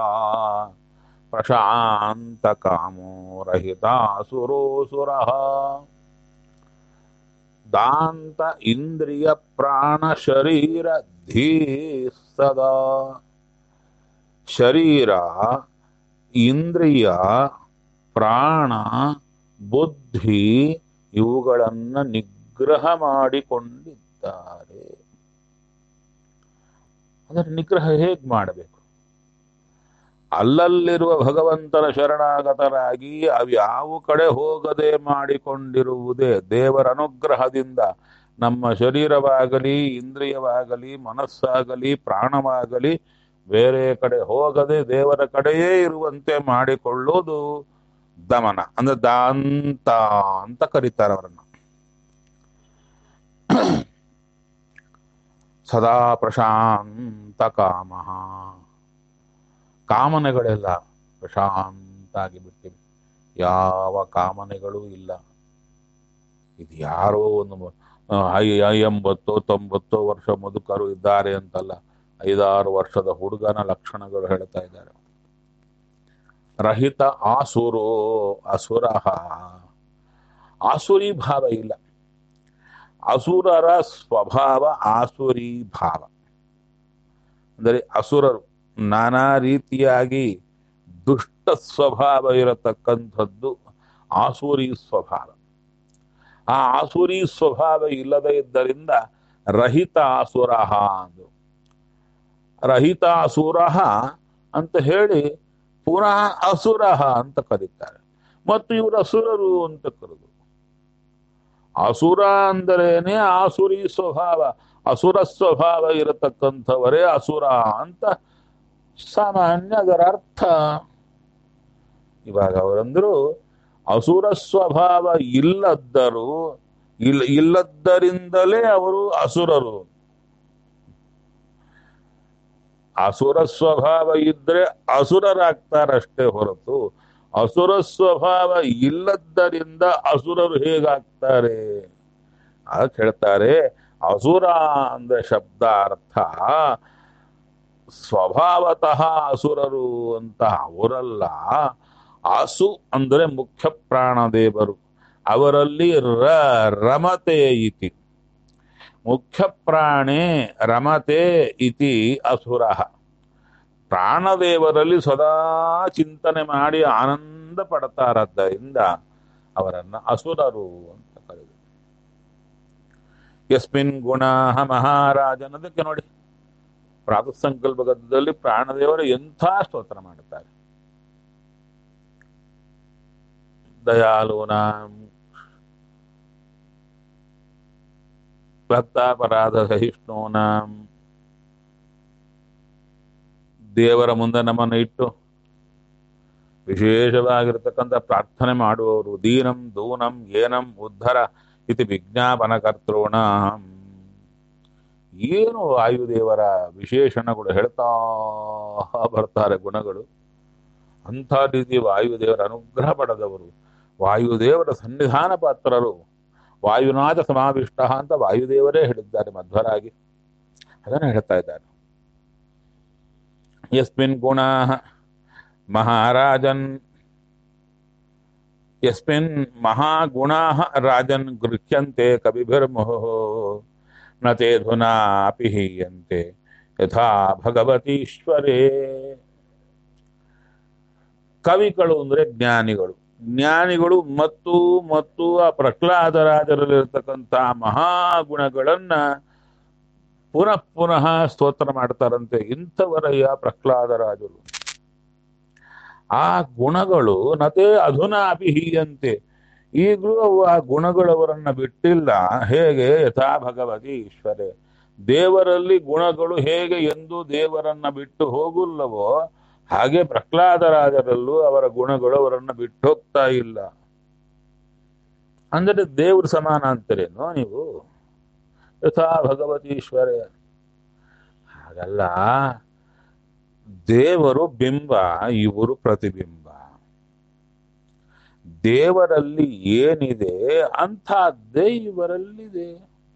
ಪ್ರಶಾಂತ ಕಾಮೋ ರಹಿತಾಸುರೋಸುರ. ದಾಂತ ಇಂದ್ರಿಯ ಪ್ರಾಣ ಶರೀರ ಧೀ ಸದಾ. ಶರೀರ, ಇಂದ್ರಿಯ, ಪ್ರಾಣ, ಬುದ್ಧಿ ಇವುಗಳನ್ನ ನಿಗ್ರಹ ಮಾಡಿಕೊಂಡಿದ್ದಾರೆ. ಅದರ ನಿಗ್ರಹ ಹೇಗೆ ಮಾಡಬೇಕು? ಅಲ್ಲಲ್ಲಿರುವ ಭಗವಂತನ ಶರಣಾಗತರಾಗಿ ಅವ್ಯಾವ ಕಡೆ ಹೋಗದೆ ಮಾಡಿಕೊಂಡಿರುವುದೇ ದೇವರ ಅನುಗ್ರಹದಿಂದ. ನಮ್ಮ ಶರೀರವಾಗಲಿ, ಇಂದ್ರಿಯವಾಗಲಿ, ಮನಸ್ಸಾಗಲಿ, ಪ್ರಾಣವಾಗಲಿ ಬೇರೆ ಕಡೆ ಹೋಗದೆ ದೇವರ ಕಡೆಯೇ ಇರುವಂತೆ ಮಾಡಿಕೊಳ್ಳೋದು ದಮನ, ಅಂದ್ರೆ ದಾಂತ ಅಂತ ಕರೀತಾರೆ ಅವರನ್ನು. ಸದಾ ಪ್ರಶಾಂತ ಕಾಮ, ಕಾಮನೆಗಳೆಲ್ಲ ಪ್ರಶಾಂತ ಆಗಿ ಬಿಟ್ಟಿವೆ, ಯಾವ ಕಾಮನೆಗಳೂ ಇಲ್ಲ. ಇದು ಯಾರೋ ಒಂದು ಐ ಎಂಬತ್ತು ತೊಂಬತ್ತು ವರ್ಷ ಮುದುಕರು ಇದ್ದಾರೆ ಅಂತಲ್ಲ, ಐದಾರು ವರ್ಷದ ಹುಡುಗನ ಲಕ್ಷಣಗಳು ಹೇಳ್ತಾ ಇದ್ದಾರೆ. ರಹಿತ ಆಸುರೋ ಅಸುರ, ಆಸುರಿ ಭಾವ ಇಲ್ಲ. ಅಸುರರ ಸ್ವಭಾವ ಆಸುರಿ ಭಾವ. ಅಂದರೆ ಅಸುರರು ನಾನಾ ರೀತಿಯಾಗಿ ದುಷ್ಟ ಸ್ವಭಾವ ಇರತಕ್ಕಂಥದ್ದು ಆಸುರಿ ಸ್ವಭಾವ. ಆ ಆಸುರಿ ಸ್ವಭಾವ ಇಲ್ಲದೆ ಇದ್ದರಿಂದ ರಹಿತ ಅಸುರ ಅಂದು. ರಹಿತ ಅಸುರ ಅಂತ ಹೇಳಿ ಪುನಃ ಅಸುರ ಅಂತ ಕರೀತಾರೆ. ಮತ್ತು ಇವರು ಅಸುರರು ಅಂತ ಕರೆದು. ಅಸುರ ಅಂದರೇನೆ ಆಸುರಿ ಸ್ವಭಾವ, ಅಸುರ ಸ್ವಭಾವ ಇರತಕ್ಕಂಥವರೇ ಅಸುರ ಅಂತ ಸಾಮಾನ್ಯ ಅದರ ಅರ್ಥ. ಇವಾಗ ಅವರಂದ್ರು ಅಸುರ ಸ್ವಭಾವ ಇಲ್ಲದ್ದರು, ಇಲ್ಲ ಇಲ್ಲದ್ದರಿಂದಲೇ ಅವರು ಅಸುರರು. ಅಸುರ ಸ್ವಭಾವ ಇದ್ರೆ ಅಸುರರಾಗ್ತಾರಷ್ಟೇ ಹೊರತು ಅಸುರ ಸ್ವಭಾವ ಇಲ್ಲದ್ದರಿಂದ ಅಸುರರು ಹೇಗಾಗ್ತಾರೆ ಅಂತ ಹೇಳ್ತಾರೆ. ಅಸುರ ಅಂದ್ರೆ ಶಬ್ದಾರ್ಥ ಸ್ವಭಾವತಃ ಅಸುರರು ಅಂತ ಅವರಲ್ಲ. ಆಸು ಅಂದರೆ ಮುಖ್ಯ ಪ್ರಾಣದೇವರು, ಅವರಲ್ಲಿ ರ ರಮತೆ ಇತಿ ಮುಖ್ಯ ಪ್ರಾಣೇ ರಮತೆ ಇತಿ ಅಸುರ. ಪ್ರಾಣದೇವರಲ್ಲಿ ಸದಾ ಚಿಂತನೆ ಮಾಡಿ ಆನಂದ ಪಡ್ತಾರದ್ದರಿಂದ ಅವರನ್ನ ಅಸುರರು ಅಂತ ಕರೆದರು. ಯಸ್ಮಿನ್ ಗುಣ ಮಹಾರಾಜನ್, ಅದಕ್ಕೆ ನೋಡಿ ಪ್ರಾತಃ ಸಂಕಲ್ಪ ಗದ್ದದಲ್ಲಿ ಪ್ರಾಣದೇವರು ಎಂಥ ಸ್ತೋತ್ರ ಮಾಡುತ್ತಾರೆ. ದಯಾಲೂನಾಂ ಭಕ್ತಾಪರಾಧ ಸಹಿಷ್ಣೂನಾಂ, ದೇವರ ಮುಂದೆ ನಮ್ಮನ್ನು ಇಟ್ಟು ವಿಶೇಷವಾಗಿರತಕ್ಕಂಥ ಪ್ರಾರ್ಥನೆ ಮಾಡುವವರು. ದೀನಂ ದೂನಂ ಏನಂ ಉದ್ಧರ ಇತಿ ವಿಜ್ಞಾಪನ ಕರ್ತೃಣ. ಏನು ವಾಯುದೇವರ ವಿಶೇಷಣಗಳು ಹೇಳ್ತಾ ಬರ್ತಾರೆ ಗುಣಗಳು. ಅಂಥ ರೀತಿ ವಾಯುದೇವರ ಅನುಗ್ರಹ ಪಡೆದವರು, ವಾಯುದೇವರ ಸನ್ನಿಧಾನ ಪಾತ್ರರು. ವಾಯುನಾಥ ಸಮಾವಿಷ್ಟ ಅಂತ ವಾಯುದೇವರೇ ಹೇಳಿದ್ದಾರೆ ಮಧ್ವರಾಗಿ, ಅದನ್ನು ಹೇಳ್ತಾ ಇದ್ದಾರೆ. ಯಸ್ಮಿನ್ ಗುಣ ಮಹಾರಾಜನ್, ಯಸ್ಮಿನ್ ಮಹಾಗುಣಾ ರಾಜನ್ ಗೃಹ್ಯಂತೆ ಕವಿಭಿರ್ಮುಹು ನ ತೇಧುನಾ ಅಪಿ ಹೀಯಂತೆ ಯಥಾ ಭಗವತೀಶ್ವರೇ. ಕವಿಗಳು ಅಂದ್ರೆ ಜ್ಞಾನಿಗಳು. ಜ್ಞಾನಿಗಳು ಮತ್ತು ಮತ್ತು ಆ ಪ್ರಹ್ಲಾದರಾಜರಲ್ಲಿರ್ತಕ್ಕಂಥ ಮಹಾಗುಣಗಳನ್ನ ಪುನಃ ಪುನಃ ಸ್ತೋತ್ರ ಮಾಡ್ತಾರಂತೆ. ಇಂಥವರಯ್ಯ ಪ್ರಹ್ಲಾದರಾಜರು. ಆ ಗುಣಗಳು ನತೇ ಅಧುನಾ ಅಪಿ ಹೀಯಂತೆ, ಈಗಲೂ ಅವು ಆ ಗುಣಗಳವರನ್ನ ಬಿಟ್ಟಿಲ್ಲ. ಹೇಗೆ ಯಥಾ ಭಗವತಿ ಈಶ್ವರೇ, ದೇವರಲ್ಲಿ ಗುಣಗಳು ಹೇಗೆ ಎಂದು ದೇವರನ್ನ ಬಿಟ್ಟು ಹೋಗುಲ್ಲವೋ ಹಾಗೆ ಪ್ರಹ್ಲಾದರಾಜರಲ್ಲೂ ಅವರ ಗುಣಗಳು ಅವರನ್ನ ಬಿಟ್ಟು ಹೋಗ್ತಾ ಇಲ್ಲ. ಅಂದರೆ ದೇವ್ರ ಸಮಾನ ಅಂತಾರೇನೋ ನೀವು? ಯಥಾ ಭಗವತೀಶ್ವರೇ ಹಾಗಲ್ಲ. ದೇವರು ಬಿಂಬ, ಇವರು ಪ್ರತಿಬಿಂಬ. ದೇವರಲ್ಲಿ ಏನಿದೆ ಅಂಥದ್ದೇ ಇವರಲ್ಲಿದೆ,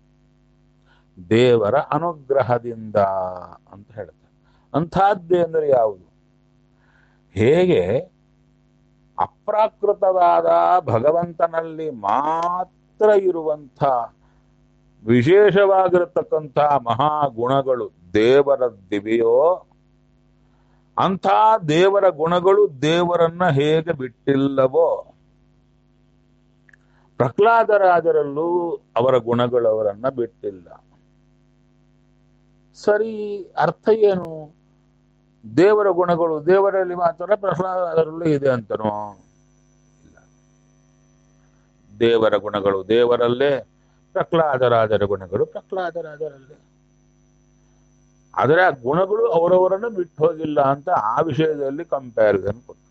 ದೇವರ ಅನುಗ್ರಹದಿಂದ ಅಂತ ಹೇಳ್ತಾರೆ. ಅಂಥದ್ದೇ ಅಂದರೆ ಯಾವುದು? ಹೇಗೆ ಅಪ್ರಾಕೃತವಾದ ಭಗವಂತನಲ್ಲಿ ಮಾತ್ರ ಇರುವಂಥ ವಿಶೇಷವಾಗಿರತಕ್ಕಂಥ ಮಹಾಗುಣಗಳು ದೇವರದ್ದಿವೆಯೋ ಅಂಥ ದೇವರ ಗುಣಗಳು ದೇವರನ್ನ ಹೇಗೆ ಬಿಟ್ಟಿಲ್ಲವೋ ಪ್ರಹ್ಲಾದರಾಜರಲ್ಲೂ ಅವರ ಗುಣಗಳು ಅವರನ್ನ ಬಿಟ್ಟಿಲ್ಲ. ಸರಿ, ಅರ್ಥ ಏನು? ದೇವರ ಗುಣಗಳು ದೇವರಲ್ಲಿ ಮಾತ್ರ ಪ್ರಹ್ಲಾದರಲ್ಲೂ ಇದೆ ಅಂತನೋ? ಇಲ್ಲ. ದೇವರ ಗುಣಗಳು ದೇವರಲ್ಲೇ, ಪ್ರಹ್ಲಾದರಾಜರ ಗುಣಗಳು ಪ್ರಹ್ಲಾದರಾಜರಲ್ಲೇ. ಆದರೆ ಆ ಗುಣಗಳು ಅವರವರನ್ನು ಬಿಟ್ಟು ಹೋಗಿಲ್ಲ ಅಂತ ಆ ವಿಷಯದಲ್ಲಿ ಕಂಪ್ಯಾರಿಸನ್ ಕೊಟ್ಟು.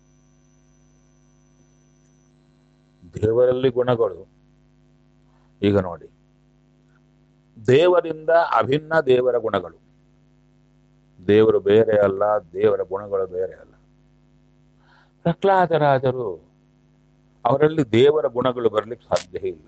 ದೇವರಲ್ಲಿ ಗುಣಗಳು ಈಗ ನೋಡಿ, ದೇವರಿಂದ ಅಭಿನ್ನ ದೇವರ ಗುಣಗಳು. ದೇವರು ಬೇರೆ ಅಲ್ಲ, ದೇವರ ಗುಣಗಳು ಬೇರೆ ಅಲ್ಲ. ಪ್ರಹ್ಲಾದರಾಜರು ಅವರಲ್ಲಿ ದೇವರ ಗುಣಗಳು ಬರಲಿಕ್ಕೆ ಸಾಧ್ಯ ಇಲ್ಲ.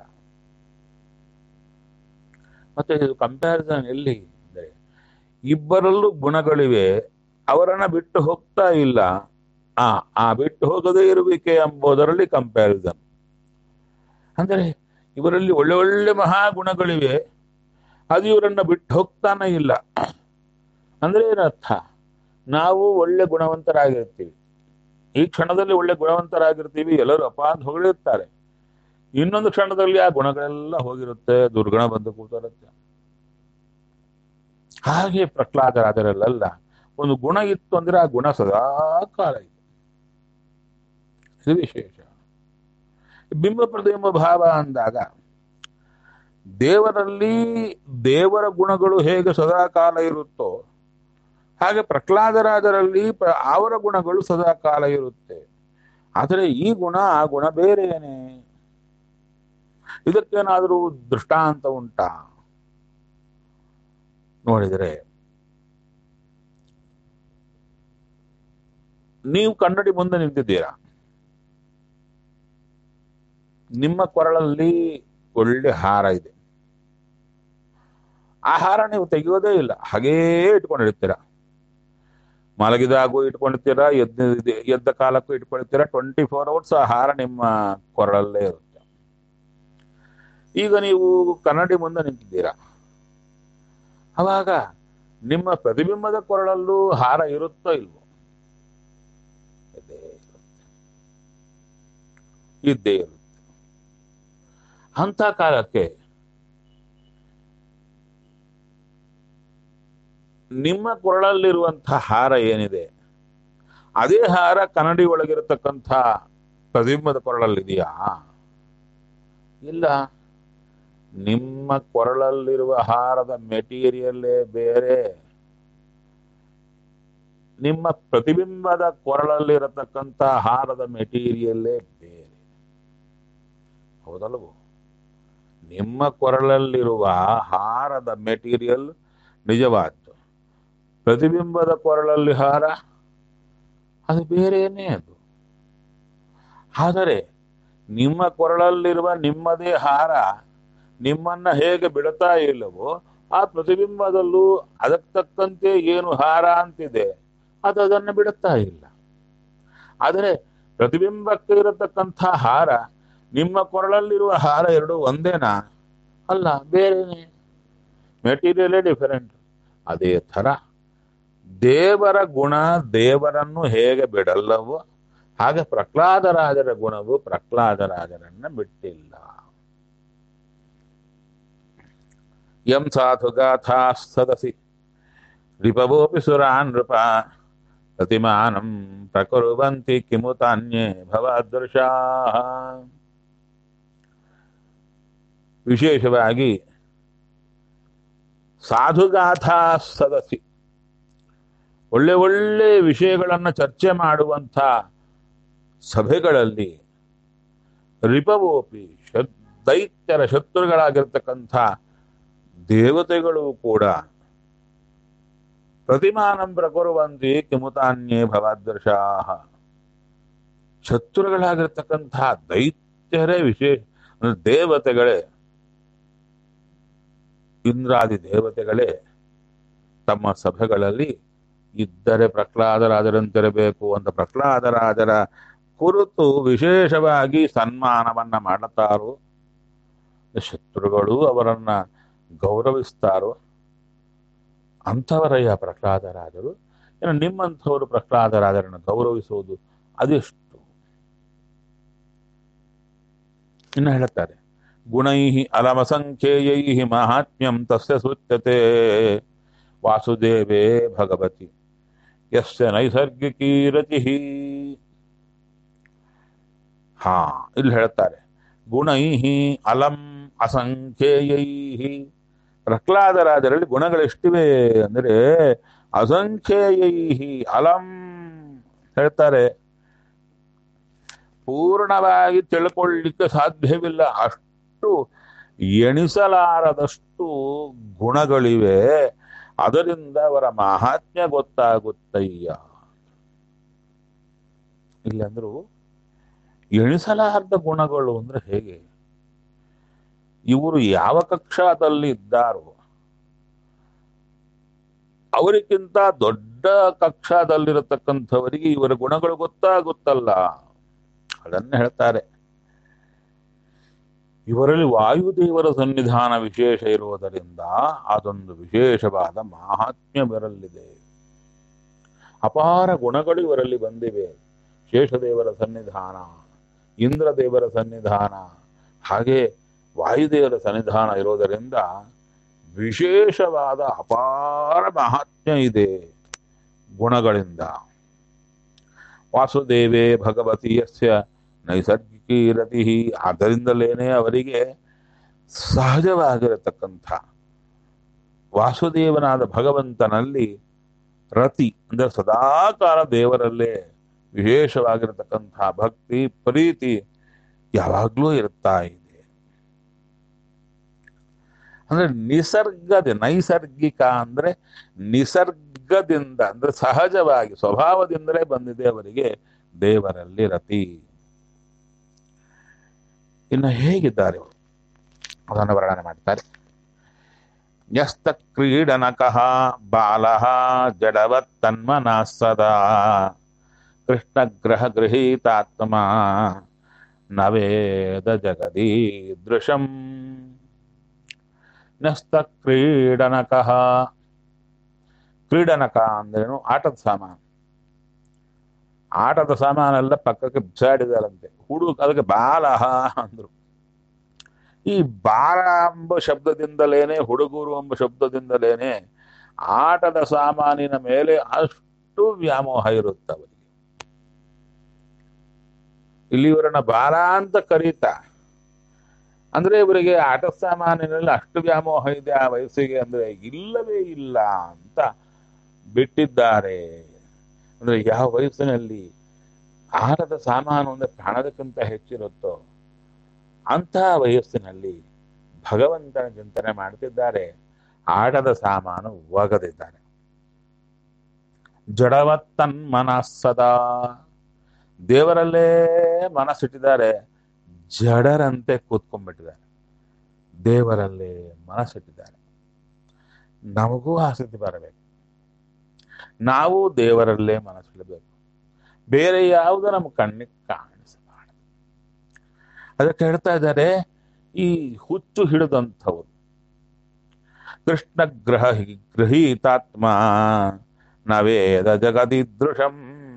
ಮತ್ತೆ ಇದು ಕಂಪ್ಯಾರಿಸನ್ ಎಲ್ಲಿ ಅಂದರೆ, ಇಬ್ಬರಲ್ಲೂ ಗುಣಗಳಿವೆ, ಅವರನ್ನ ಬಿಟ್ಟು ಹೋಗ್ತಾ ಇಲ್ಲ. ಆ ಆ ಬಿಟ್ಟು ಹೋಗದೇ ಇರುವಿಕೆ ಎಂಬುದರಲ್ಲಿ ಕಂಪ್ಯಾರಿಸನ್. ಅಂದರೆ ಇವರಲ್ಲಿ ಒಳ್ಳೆ ಒಳ್ಳೆ ಮಹಾಗುಣಗಳಿವೆ, ಅದು ಇವರನ್ನ ಬಿಟ್ಟು ಹೋಗ್ತಾನೆ ಇಲ್ಲ. ಅಂದ್ರೆ ಏನರ್ಥ? ನಾವು ಒಳ್ಳೆ ಗುಣವಂತರಾಗಿರ್ತೀವಿ, ಈ ಕ್ಷಣದಲ್ಲಿ ಒಳ್ಳೆ ಗುಣವಂತರಾಗಿರ್ತೀವಿ, ಎಲ್ಲರೂ ಅಪಾಂತ ಹೊಗಳಿರ್ತಾರೆ. ಇನ್ನೊಂದು ಕ್ಷಣದಲ್ಲಿ ಆ ಗುಣಗಳೆಲ್ಲ ಹೋಗಿರುತ್ತೆ, ದುರ್ಗುಣ ಬಂದು ಕೂತಿರುತ್ತೆ. ಹಾಗೆ ಪ್ರಹ್ಲಾದರಾಜರಲ್ಲ, ಒಂದು ಗುಣ ಇತ್ತು ಅಂದ್ರೆ ಆ ಗುಣ ಸದಾ ಕಾಲ ಇದೆ. ಇದು ವಿಶೇಷ. ಬಿಂಬ ಪ್ರತಿಬಿಂಬ ಭಾವ ಅಂದಾಗ ದೇವರಲ್ಲಿ ದೇವರ ಗುಣಗಳು ಹೇಗೆ ಸದಾ ಕಾಲ ಇರುತ್ತೋ ಹಾಗೆ ಪ್ರಹ್ಲಾದರಾಜರಲ್ಲಿ ಪ್ರ- ಅವರ ಗುಣಗಳು ಸದಾ ಕಾಲ ಇರುತ್ತೆ. ಆದರೆ ಈ ಗುಣ ಆ ಗುಣ ಬೇರೆಯೇನೆ. ಇದಕ್ಕೇನಾದರೂ ದೃಷ್ಟಾಂತ ಉಂಟಾ ನೋಡಿದರೆ, ನೀವು ಕನ್ನಡಿ ಮುಂದೆ ನಿಂತಿದ್ದೀರಾ, ನಿಮ್ಮ ಕೊರಳಲ್ಲಿ ಒಳ್ಳೆ ಹಾರ ಇದೆ. ಆ ಹಾರ ನೀವು ತೆಗೆಯೋದೇ ಇಲ್ಲ, ಹಾಗೇ ಇಟ್ಕೊಂಡಿರ್ತೀರ. ಮಲಗಿದಾಗೂ ಇಟ್ಕೊಂಡಿರ್ತೀರ, ಎದ್ದ ಎದ್ದ ಕಾಲಕ್ಕೂ ಇಟ್ಕೊಂಡಿರ್ತೀರ. ಟ್ವೆಂಟಿ ಫೋರ್ ಅವರ್ಸ್ ಆ ಹಾರ ನಿಮ್ಮ ಕೊರಳಲ್ಲೇ ಇರುತ್ತೆ. ಈಗ ನೀವು ಕನ್ನಡಿ ಮುಂದೆ ನಿಂತಿದ್ದೀರಾ, ಅವಾಗ ನಿಮ್ಮ ಪ್ರತಿಬಿಂಬದ ಕೊರಳಲ್ಲೂ ಹಾರ ಇರುತ್ತೋ ಇಲ್ವೋ? ಇದ್ದೇ ಇರುತ್ತೆ. ಇದ್ದೇ ಇರುತ್ತೆ. ಅಂತ ಕಾಲಕ್ಕೆ ನಿಮ್ಮ ಕೊರಳಲ್ಲಿರುವಂತಹ ಹಾರ ಏನಿದೆ, ಅದೇ ಹಾರ ಕನ್ನಡಿ ಒಳಗಿರತಕ್ಕಂಥ ಪ್ರತಿಬಿಂಬದ ಕೊರಳಲ್ಲಿದೆಯಾ? ಇಲ್ಲ. ನಿಮ್ಮ ಕೊರಳಲ್ಲಿರುವ ಹಾರದ ಮೆಟೀರಿಯಲ್ಲೇ ಬೇರೆ, ನಿಮ್ಮ ಪ್ರತಿಬಿಂಬದ ಕೊರಳಲ್ಲಿರತಕ್ಕಂಥ ಹಾರದ ಮೆಟೀರಿಯಲ್ಲೇ ಬೇರೆ. ಹೌದಲ್ವೋ? ನಿಮ್ಮ ಕೊರಳಲ್ಲಿರುವ ಹಾರದ ಮೆಟೀರಿಯಲ್ ನಿಜವಾದ್ದು, ಪ್ರತಿಬಿಂಬದ ಕೊರಳಲ್ಲಿ ಹಾರ ಅದು ಬೇರೆಯೇ. ಅದು ಆದರೆ ನಿಮ್ಮ ಕೊರಳಲ್ಲಿರುವ ನಿಮ್ಮದೇ ಹಾರ ನಿಮ್ಮನ್ನ ಹೇಗೆ ಬಿಡುತ್ತಾ ಇಲ್ಲವೋ, ಆ ಪ್ರತಿಬಿಂಬದಲ್ಲೂ ಅದಕ್ಕೆ ತಕ್ಕಂತೆ ಏನು ಹಾರ ಅಂತಿದೆ ಅದು ಅದನ್ನು ಬಿಡುತ್ತಾ ಇಲ್ಲ. ಆದರೆ ಪ್ರತಿಬಿಂಬಕ್ಕೆ ಇರತಕ್ಕಂಥ ಹಾರ ನಿಮ್ಮ ಕೊರಳಲ್ಲಿರುವ ಹಾರ ಎರಡು ಒಂದೇನಾ? ಅಲ್ಲ, ಬೇರೆನೆ. ಮೆಟೀರಿಯಲೇ ಡಿಫರೆಂಟ್. ಅದೇ ಥರ ದೇವರ ಗುಣ ದೇವರನ್ನು ಹೇಗೆ ಬಿಡಲ್ಲವೋ ಹಾಗೆ ಪ್ರಹ್ಲಾದರಾಜರ ಗುಣವು ಪ್ರಹ್ಲಾದರಾಜರನ್ನ ಬಿಟ್ಟಿಲ್ಲ. ಯಂ ಸಾಧು ಗಾಥಾ ಸದಸಿ ರಿಪವೋಪಿ ಸುರಾನ್ ನೃಪ ಪ್ರತಿಮಾನಂ ಪ್ರಕುರ್ವಂತಿ ಕಿಮುತಾನ್ಯೇ ಭವದೃಶಾಃ. ವಿಶೇಷವಾಗಿ ಸಾಧುಗಾಥಾ ಸದಸಿ, ಒಳ್ಳೆ ಒಳ್ಳೆ ವಿಷಯಗಳನ್ನು ಚರ್ಚೆ ಮಾಡುವಂಥ ಸಭೆಗಳಲ್ಲಿ ರಿಪವೋಪಿ ದೈತ್ಯರ ಶತ್ರುಗಳಾಗಿರ್ತಕ್ಕಂಥ ದೇವತೆಗಳು ಕೂಡ ಪ್ರತಿಮಾನಂ ಪ್ರಕುರ್ವಂತಿ ಕಿಮುತಾನ್ಯೇ ಭವದೃಶಾಃ. ಶತ್ರುಗಳಾಗಿರ್ತಕ್ಕಂಥ ದೈತ್ಯರೇ ವಿಶೇಷ ದೇವತೆಗಳೇ, ಇಂದ್ರಾದಿ ದೇವತೆಗಳೇ ತಮ್ಮ ಸಭೆಗಳಲ್ಲಿ ಇದ್ದರೆ ಪ್ರಹ್ಲಾದರಾಜರಂತಿರಬೇಕು ಅಂತ ಪ್ರಹ್ಲಾದರಾಜರ ಕುರಿತು ವಿಶೇಷವಾಗಿ ಸನ್ಮಾನವನ್ನ ಮಾಡುತ್ತಾರೋ, ಶತ್ರುಗಳು ಅವರನ್ನ ಗೌರವಿಸ್ತಾರೋ ಅಂಥವರಯ್ಯ ಪ್ರಹ್ಲಾದರಾಜರು. ಇನ್ನು ನಿಮ್ಮಂಥವರು ಪ್ರಹ್ಲಾದರಾಜರನ್ನು ಗೌರವಿಸುವುದು ಅದೆಷ್ಟು? ಇನ್ನು ಹೇಳುತ್ತಾರೆ, ಗುಣೈ ಅಲಮಸಂಖ್ಯೇಯೈ ಮಾಹಾತ್ಮ್ಯಂ ತಸ್ಯ ಸೂಚ್ಯತೆ ವಾಸುದೇವೇ ಭಗವತಿ ಯಸ್ಯ ನೈಸರ್ಗಿಕೀ ರತಿ. ಹಾ, ಇಲ್ಲಿ ಹೇಳ್ತಾರೆ, ಗುಣೈ ಅಲಂ ಅಸಂಖ್ಯೇಯೈ. ಪ್ರಹ್ಲಾದರಾಜರಲ್ಲಿ ಗುಣಗಳೆಷ್ಟಿವೆ ಅಂದರೆ ಅಸಂಖ್ಯೇಯೈ ಅಲಂ ಹೇಳ್ತಾರೆ. ಪೂರ್ಣವಾಗಿ ತಿಳ್ಕೊಳ್ಳಿಕ್ಕೆ ಸಾಧ್ಯವಿಲ್ಲ, ಅಷ್ಟು ಎಣಿಸಲಾರದಷ್ಟು ಗುಣಗಳಿವೆ. ಅದರಿಂದ ಅವರ ಮಹಾತ್ಮ್ಯ ಗೊತ್ತಾಗುತ್ತಯ್ಯ. ಇಲ್ಲಂದ್ರು ಎಣಿಸಲಾರದ ಗುಣಗಳು ಅಂದ್ರೆ ಹೇಗೆ? ಇವರು ಯಾವ ಕಕ್ಷಾದಲ್ಲಿ ಇದ್ದಾರೋ ಅವರಿಗಿಂತ ದೊಡ್ಡ ಕಕ್ಷಾದಲ್ಲಿರತಕ್ಕಂಥವರಿಗೆ ಇವರ ಗುಣಗಳು ಗೊತ್ತಾಗುತ್ತಲ್ಲ, ಅದನ್ನ ಹೇಳ್ತಾರೆ. ಇವರಲ್ಲಿ ವಾಯುದೇವರ ಸನ್ನಿಧಾನ ವಿಶೇಷ ಇರುವುದರಿಂದ ಅದೊಂದು ವಿಶೇಷವಾದ ಮಹಾತ್ಮ್ಯ ಬರಲಿದೆ. ಅಪಾರ ಗುಣಗಳು ಇವರಲ್ಲಿ ಬಂದಿವೆ. ಶೇಷದೇವರ ಸನ್ನಿಧಾನ, ಇಂದ್ರದೇವರ ಸನ್ನಿಧಾನ, ಹಾಗೆ ವಾಯುದೇವರ ಸನ್ನಿಧಾನ ಇರೋದರಿಂದ ವಿಶೇಷವಾದ ಅಪಾರ ಮಹಾತ್ಮ್ಯ ಇದೆ ಗುಣಗಳಿಂದ. ವಾಸುದೇವೇ ಭಗವತಿ ಯಸ್ಯ ನೈಸರ್ಗಿಕೀ ರತಿ. ಆದ್ದರಿಂದಲೇನೆ ಅವರಿಗೆ ಸಹಜವಾಗಿರತಕ್ಕಂಥ ವಾಸುದೇವನಾದ ಭಗವಂತನಲ್ಲಿ ರತಿ ಅಂದ್ರೆ ಸದಾಕಾಲ ದೇವರಲ್ಲೇ ವಿಶೇಷವಾಗಿರತಕ್ಕಂತಹ ಭಕ್ತಿ ಪ್ರೀತಿ ಯಾವಾಗ್ಲೂ ಇರ್ತಾ ಇದೆ. ಅಂದ್ರೆ ನಿಸರ್ಗದ ನೈಸರ್ಗಿಕ ಅಂದ್ರೆ ನಿಸರ್ಗದಿಂದ ಅಂದ್ರೆ ಸಹಜವಾಗಿ ಸ್ವಭಾವದಿಂದಲೇ ಬಂದಿದೆ ಅವರಿಗೆ ದೇವರಲ್ಲಿ ರತಿ. ಇನ್ನು ಹೇಗಿದ್ದಾರೆ ಅವರು ಅದನ್ನು ವರ್ಣನೆ ಮಾಡ್ತಾರೆ. ನ್ಯಸ್ತ ಕ್ರೀಡನಕಃ ಬಾಲಃ ಜಡವತ್ ತನ್ಮನಃ ಸದಾ ಕೃಷ್ಣಗ್ರಹ ಗೃಹೀತಾತ್ಮ ನವೇದ ಜಗದೀದೃಶಂ. ನ್ಯಸ್ತ ಕ್ರೀಡನಕಃ, ಕ್ರೀಡನಕ ಅಂದ್ರೇನು? ಆಟದ ಸಾಮಾನು. ಆಟದ ಸಾಮಾನೆಲ್ಲ ಪಕ್ಕಕ್ಕೆ ಬಿಸಾಡಿದಾರಂತೆ. ಹುಡುಗ ಅದಕ್ಕೆ ಬಾಲಹ ಅಂದ್ರು. ಈ ಬಾಲ ಎಂಬ ಶಬ್ದದಿಂದಲೇನೆ, ಹುಡುಗರು ಎಂಬ ಶಬ್ದದಿಂದಲೇನೆ ಆಟದ ಸಾಮಾನಿನ ಮೇಲೆ ಅಷ್ಟು ವ್ಯಾಮೋಹ ಇರುತ್ತವರಿಗೆ. ಇಲ್ಲಿ ಇವರನ್ನ ಬಾಲ ಅಂತ ಕರೀತಾ ಅಂದ್ರೆ ಇವರಿಗೆ ಆಟ ಸಾಮಾನಿನಲ್ಲಿ ಅಷ್ಟು ವ್ಯಾಮೋಹ ಇದೆ ಆ ವಯಸ್ಸಿಗೆ ಅಂದ್ರೆ ಇಲ್ಲವೇ ಇಲ್ಲ ಅಂತ ಬಿಟ್ಟಿದ್ದಾರೆ. ಅಂದ್ರೆ ಯಾವ ವಯಸ್ಸಿನಲ್ಲಿ ಆಟದ ಸಾಮಾನು ಅಂದ್ರೆ ಪ್ರಾಣದಕ್ಕಿಂತ ಹೆಚ್ಚಿರುತ್ತೋ ಅಂತಹ ವಯಸ್ಸಿನಲ್ಲಿ ಭಗವಂತನ ಚಿಂತನೆ ಮಾಡ್ತಿದ್ದಾರೆ, ಆಟದ ಸಾಮಾನು ಒಗದಿದ್ದಾರೆ. ಜಡವತ್ತನ್ ಮನಃ ಸದಾ, ದೇವರಲ್ಲೇ ಮನಸ್ಸಿಟ್ಟಿದ್ದಾರೆ, ಜಡರಂತೆ ಕೂತ್ಕೊಂಡ್ಬಿಟ್ಟಿದ್ದಾರೆ. ದೇವರಲ್ಲೇ ಮನಸ್ಸಿಟ್ಟಿದ್ದಾರೆ. ನಮಗೂ ಆಸಕ್ತಿ ಬರಬೇಕು, ನಾವು ದೇವರಲ್ಲೇ ಮನಸ್ಸಿಡಬೇಕು. ಬೇರೆ ಯಾವುದು ನಮ್ಮ ಕಣ್ಣಿಗೆ ಕಾಣಿಸಬಾರದು. ಅದಕ್ಕೆ ಹೇಳ್ತಾ ಇದ್ದಾರೆ, ಈ ಹುಚ್ಚು ಹಿಡಿದಂಥವ್ರು ಕೃಷ್ಣ ಗ್ರಹ ಗೃಹೀತಾತ್ಮ ನವೇದ ಜಗದೀದೃಶಂ.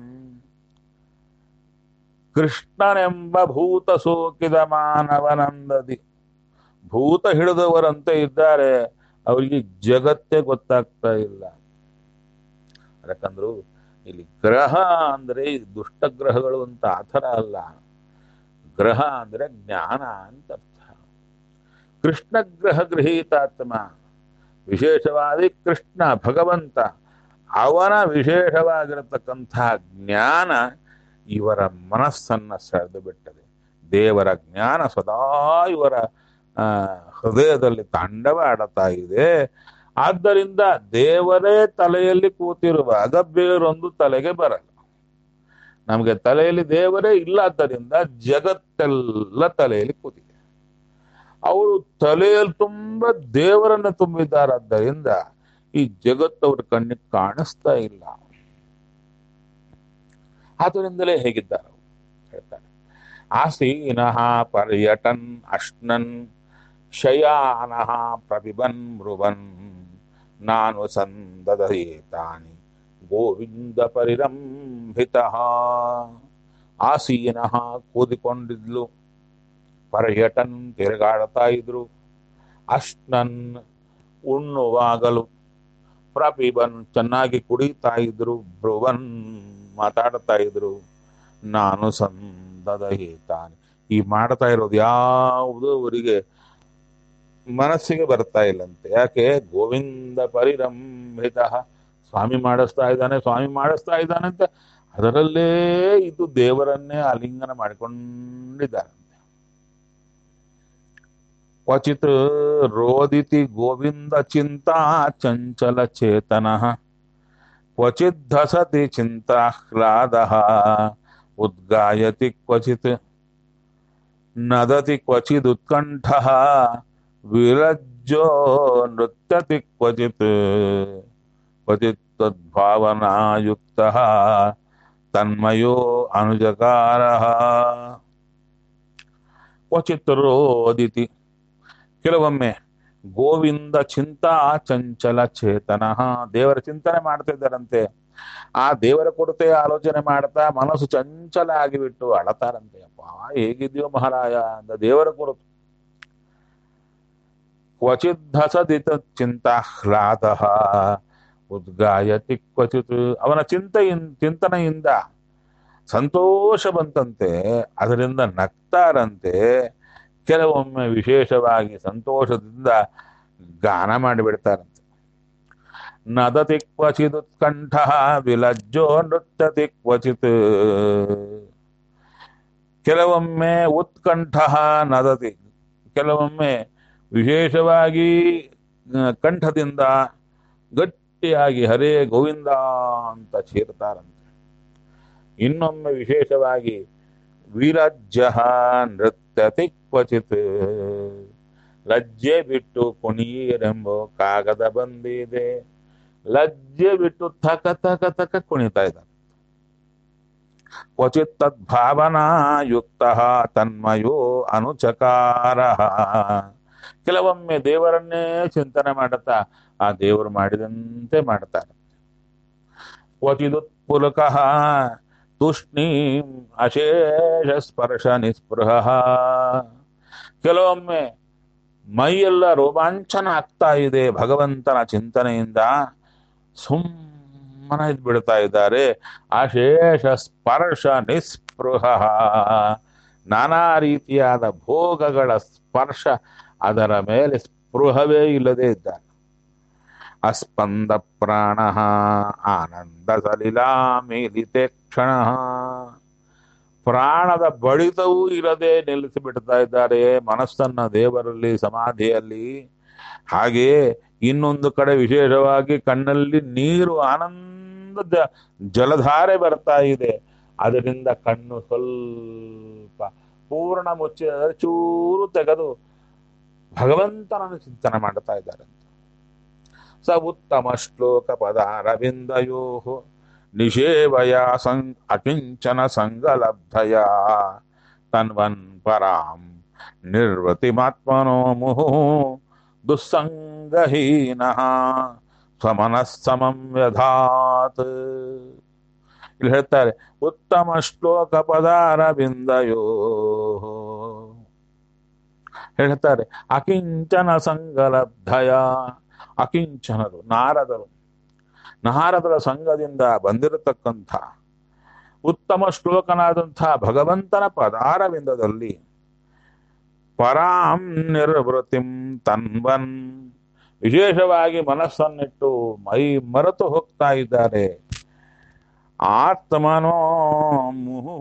ಕೃಷ್ಣನೆಂಬ ಭೂತ ಸೋಕಿದ ಮಾನವನಂದದಿ, ಭೂತ ಹಿಡಿದವರಂತೆ ಇದ್ದಾರೆ, ಅವರಿಗೆ ಜಗತ್ತೇ ಗೊತ್ತಾಗ್ತಾ ಇಲ್ಲ. ಯಾಕಂದ್ರು ಇಲ್ಲಿ ಗ್ರಹ ಅಂದ್ರೆ ದುಷ್ಟ ಗ್ರಹಗಳು ಅಂತ ಆಥರ ಅಲ್ಲ. ಗ್ರಹ ಅಂದ್ರೆ ಜ್ಞಾನ ಅಂತ ಅರ್ಥ. ಕೃಷ್ಣ ಗ್ರಹ ಗೃಹೀತಾತ್ಮ, ವಿಶೇಷವಾದಿ ಕೃಷ್ಣ ಭಗವಂತ, ಅವನ ವಿಶೇಷವಾಗಿರತಕ್ಕಂಥ ಜ್ಞಾನ ಇವರ ಮನಸ್ಸನ್ನ ಸೆಳೆದು ಬಿಟ್ಟದೆ. ದೇವರ ಜ್ಞಾನ ಸದಾ ಇವರ ಆ ಹೃದಯದಲ್ಲಿ ತಾಂಡವ ಆಡುತ್ತಾ ಇದೆ. ಆದ್ದರಿಂದ ದೇವರೇ ತಲೆಯಲ್ಲಿ ಕೂತಿರುವಾಗ ಬೇರೊಂದು ತಲೆಗೆ ಬರಲ್ಲ. ನಮಗೆ ತಲೆಯಲ್ಲಿ ದೇವರೇ ಇಲ್ಲದ್ದರಿಂದ ಜಗತ್ತೆಲ್ಲ ತಲೆಯಲ್ಲಿ ಕೂತಿದೆ. ಅವರು ತಲೆಯಲ್ಲಿ ತುಂಬ ದೇವರನ್ನು ತುಂಬಿದ್ದಾರಾದ್ದರಿಂದ ಈ ಜಗತ್ತವ್ರ ಕಣ್ಣಿಗೆ ಕಾಣಿಸ್ತಾ ಇಲ್ಲ. ಆದ್ದರಿಂದಲೇ ಹೇಗಿದ್ದಾರೆ ಹೇಳ್ತಾರೆ. ಆಸೀನಃ ಪರ್ಯಟನ್ ಅಶ್ನನ್ ಶಯಾನಃ ಪ್ರತಿಬನ್ ಮೃವನ್ ನಾನು ಸಂದದಯೇತಾನಿ ಗೋವಿಂದ ಪರಿರಂಭಿತಃ. ಆಸೀನಃ ಕೂದಿಕೊಂಡಿದ್ಲು, ಪರ್ಯಟನ್ ತಿರುಗಾಡ್ತಾ ಇದ್ರು, ಅಶ್ನನ್ ಉಣ್ಣುವಾಗಲು, ಪ್ರಪಿಬನ್ ಚೆನ್ನಾಗಿ ಕುಡಿತಾ ಇದ್ರು, ಬ್ರುವನ್ ಮಾತಾಡ್ತಾ ಇದ್ರು, ನಾನು ಸಂದದಯೇತಾನಿ ಈ ಮಾಡ್ತಾ ಇರೋದು ಯಾವುದು ಅವರಿಗೆ ಮನಸ್ಸಿಗೆ ಬರ್ತಾ ಇಲ್ಲಂತೆ. ಯಾಕೆ? ಗೋವಿಂದ ಪರಿರಂಭಿತ, ಸ್ವಾಮಿ ಮಾಡಿಸ್ತಾ ಇದ್ದಾನೆ ಸ್ವಾಮಿ ಮಾಡಿಸ್ತಾ ಇದ್ದಾನೆ ಅಂತ ಅದರಲ್ಲೇ ಇದು ದೇವರನ್ನೇ ಆಲಿಂಗನ ಮಾಡಿಕೊಂಡಿದ್ದಾರಂತೆ. ಕ್ವಚಿತ್ ರೋದಿತಿ ಗೋವಿಂದ ಚಿಂತಾ ಚಂಚಲ ಚೇತನ, ಕ್ವಚಿತ್ ಧಸತಿ ಚಿಂತಾಹ್ಲಾದ ಉದ್ಗಾಯತಿ, ಕ್ವಚಿತ್ ನದತಿ ಕ್ವಚಿದುತ್ಕಂಠ ವಿರಜ್ಜೋ ನೃತ್ಯತಿ, ಕ್ವಚಿತ್ ಕ್ವಚಿತ್ ತದ್ಭಾವನಾಯುಕ್ತಃ ತನ್ಮಯೋ ಅನುಜಕಾರಃ. ಕ್ವಚಿತ್ ರೋದಿತಿ, ಕೆಲವೊಮ್ಮೆ ಗೋವಿಂದ ಚಿಂತಾ ಚಂಚಲ ಚೇತನ, ದೇವರ ಚಿಂತನೆ ಮಾಡ್ತಿದ್ದಾರಂತೆ, ಆ ದೇವರ ಕುರಿತೆ ಆಲೋಚನೆ ಮಾಡ್ತಾ ಮನಸ್ಸು ಚಂಚಲ ಆಗಿಬಿಟ್ಟು ಅಳತಾರಂತೆ. ಅಪ್ಪ ಹೇಗಿದ್ಯೋ ಮಹಾರಾಯ ಅಂತ ದೇವರ ಕುರಿತು. ಕ್ವಚಿತ್ ಧಸದಿತ ಚಿಂತಾಹ್ಲಾದ ಉದ್ಗಾಯತಿ, ಕ್ವಚಿತ್ ಅವನ ಚಿಂತೆಯಿಂದ ಚಿಂತನೆಯಿಂದ ಸಂತೋಷ ಬಂತಂತೆ, ಅದರಿಂದ ನಗ್ತಾರಂತೆ. ಕೆಲವೊಮ್ಮೆ ವಿಶೇಷವಾಗಿ ಸಂತೋಷದಿಂದ ಗಾನ ಮಾಡಿಬಿಡ್ತಾರಂತೆ. ನದತಿ ಕ್ವಚಿದುತ್ಕಂಠ ವಿಲಜ್ಜೋ ನೃತ್ಯತಿ ಕ್ವಚಿತ್. ಕೆಲವೊಮ್ಮೆ ಉತ್ಕಂಠ ನದತಿ, ಕೆಲವೊಮ್ಮೆ ವಿಶೇಷವಾಗಿ ಆ, ಕಂಠದಿಂದ ಗಟ್ಟಿಯಾಗಿ ಹರೇ ಗೋವಿಂದ ಅಂತ ಚೀರ್ತಾರಂತೆ. ಇನ್ನೊಮ್ಮೆ ವಿಶೇಷವಾಗಿ ವಿಲಜ್ಜ ನೃತ್ಯತಿ ಕ್ವಚಿತ್, ಲಜ್ಜೆ ಬಿಟ್ಟು ಕುಣಿಯರೆಂಬೋ ಕಾಗದ ಬಂದಿದೆ. ಲಜ್ಜೆ ಬಿಟ್ಟು ಥಕ ಥಕ ಥಕ ಕುಣಿತಾ ಇದ್ದಾರೆ. ಕ್ವಚಿತ್ ತದ್ಭಾವನಾಯುಕ್ತ ತನ್ಮಯೋ ಅನುಚಕಾರ. ಕೆಲವೊಮ್ಮೆ ದೇವರನ್ನೇ ಚಿಂತನೆ ಮಾಡುತ್ತಾ ಆ ದೇವರು ಮಾಡಿದಂತೆ ಮಾಡ್ತಾರೆ. ಕ್ವಚಿದುತ್ಪುಲಕ ತೂಷ್ಣೀಂ ಅಶೇಷ ಸ್ಪರ್ಶ ನಿಸ್ಪೃಹ. ಕೆಲವೊಮ್ಮೆ ಮೈಯೆಲ್ಲ ರೋಮಾಂಚನ ಆಗ್ತಾ ಇದೆ ಭಗವಂತನ ಚಿಂತನೆಯಿಂದ, ಸುಮ್ಮನೆ ಇದ್ ಬಿಡ್ತಾ ಇದ್ದಾರೆ. ಅಶೇಷ ಸ್ಪರ್ಶ ನಿಸ್ಪೃಹ, ನಾನಾ ರೀತಿಯಾದ ಭೋಗಗಳ ಸ್ಪರ್ಶ, ಅದರ ಮೇಲೆ ಸ್ಪೃಹವೇ ಇಲ್ಲದೆ ಇದ್ದಾರೆ. ಅಸ್ಪಂದ ಪ್ರಾಣ ಆನಂದ ಸಲಿಲಾ ಮೀಲಿತೆ ಕ್ಷಣ. ಪ್ರಾಣದ ಬಡಿತವೂ ಇರದೆ ನಿಲ್ಲಿಸಿ ಬಿಡ್ತಾ ಇದ್ದಾರೆ ಮನಸ್ಸನ್ನ ದೇವರಲ್ಲಿ, ಸಮಾಧಿಯಲ್ಲಿ. ಹಾಗೆಯೇ ಇನ್ನೊಂದು ಕಡೆ ವಿಶೇಷವಾಗಿ ಕಣ್ಣಲ್ಲಿ ನೀರು, ಆನಂದದ ಜಲಧಾರೆ ಬರ್ತಾ ಇದೆ. ಅದರಿಂದ ಕಣ್ಣು ಸ್ವಲ್ಪ ಪೂರ್ಣ ಮುಚ್ಚಿ ಚೂರು ತೆಗೆದು ಭಗವಂತನನ್ನು ಚಿಂತನೆ ಮಾಡ್ತಾ ಇದ್ದಾರೆ. ಸ ಉತ್ತಮ ಶ್ಲೋಕ ಪದಾರವಿಂದಯೋ ನಿಷೇವಯ ಸಂ ಅಕಿಂಚನ ಸಂಗಲಬ್ಧಯ ತನ್ವನ್ ಪರಾಂ ನಿರ್ವೃತಿಮಾತ್ಮನೋ ಮುಹು ದುಸ್ಸಂಗಹೀನಃ ಸ್ವಮನಸ್ಸಮಂ ವ್ಯಧಾತ್. ಇಲ್ಲಿ ಹೇಳ್ತಾರೆ ಉತ್ತಮ ಶ್ಲೋಕ ಪದಾರವಿಂದಯೋ, ಹೇಳ್ತಾರೆ ಅಕಿಂಚನ ಸಂಗಲಬ್ಧಯ. ಅಕಿಂಚನರು ನಾರದರು, ನಾರದರ ಸಂಘದಿಂದ ಬಂದಿರತಕ್ಕಂಥ ಉತ್ತಮ ಶ್ಲೋಕನಾದಂಥ ಭಗವಂತನ ಪದಾರವಿಂದದಲ್ಲಿ ಪರಾಂ ನಿರ್ವೃತಿಂ ತನ್ವನ್, ವಿಶೇಷವಾಗಿ ಮನಸ್ಸನ್ನಿಟ್ಟು ಮೈ ಮರೆತು ಹೋಗ್ತಾ ಇದ್ದಾರೆ. ಆತ್ಮನೋ ಮುಹು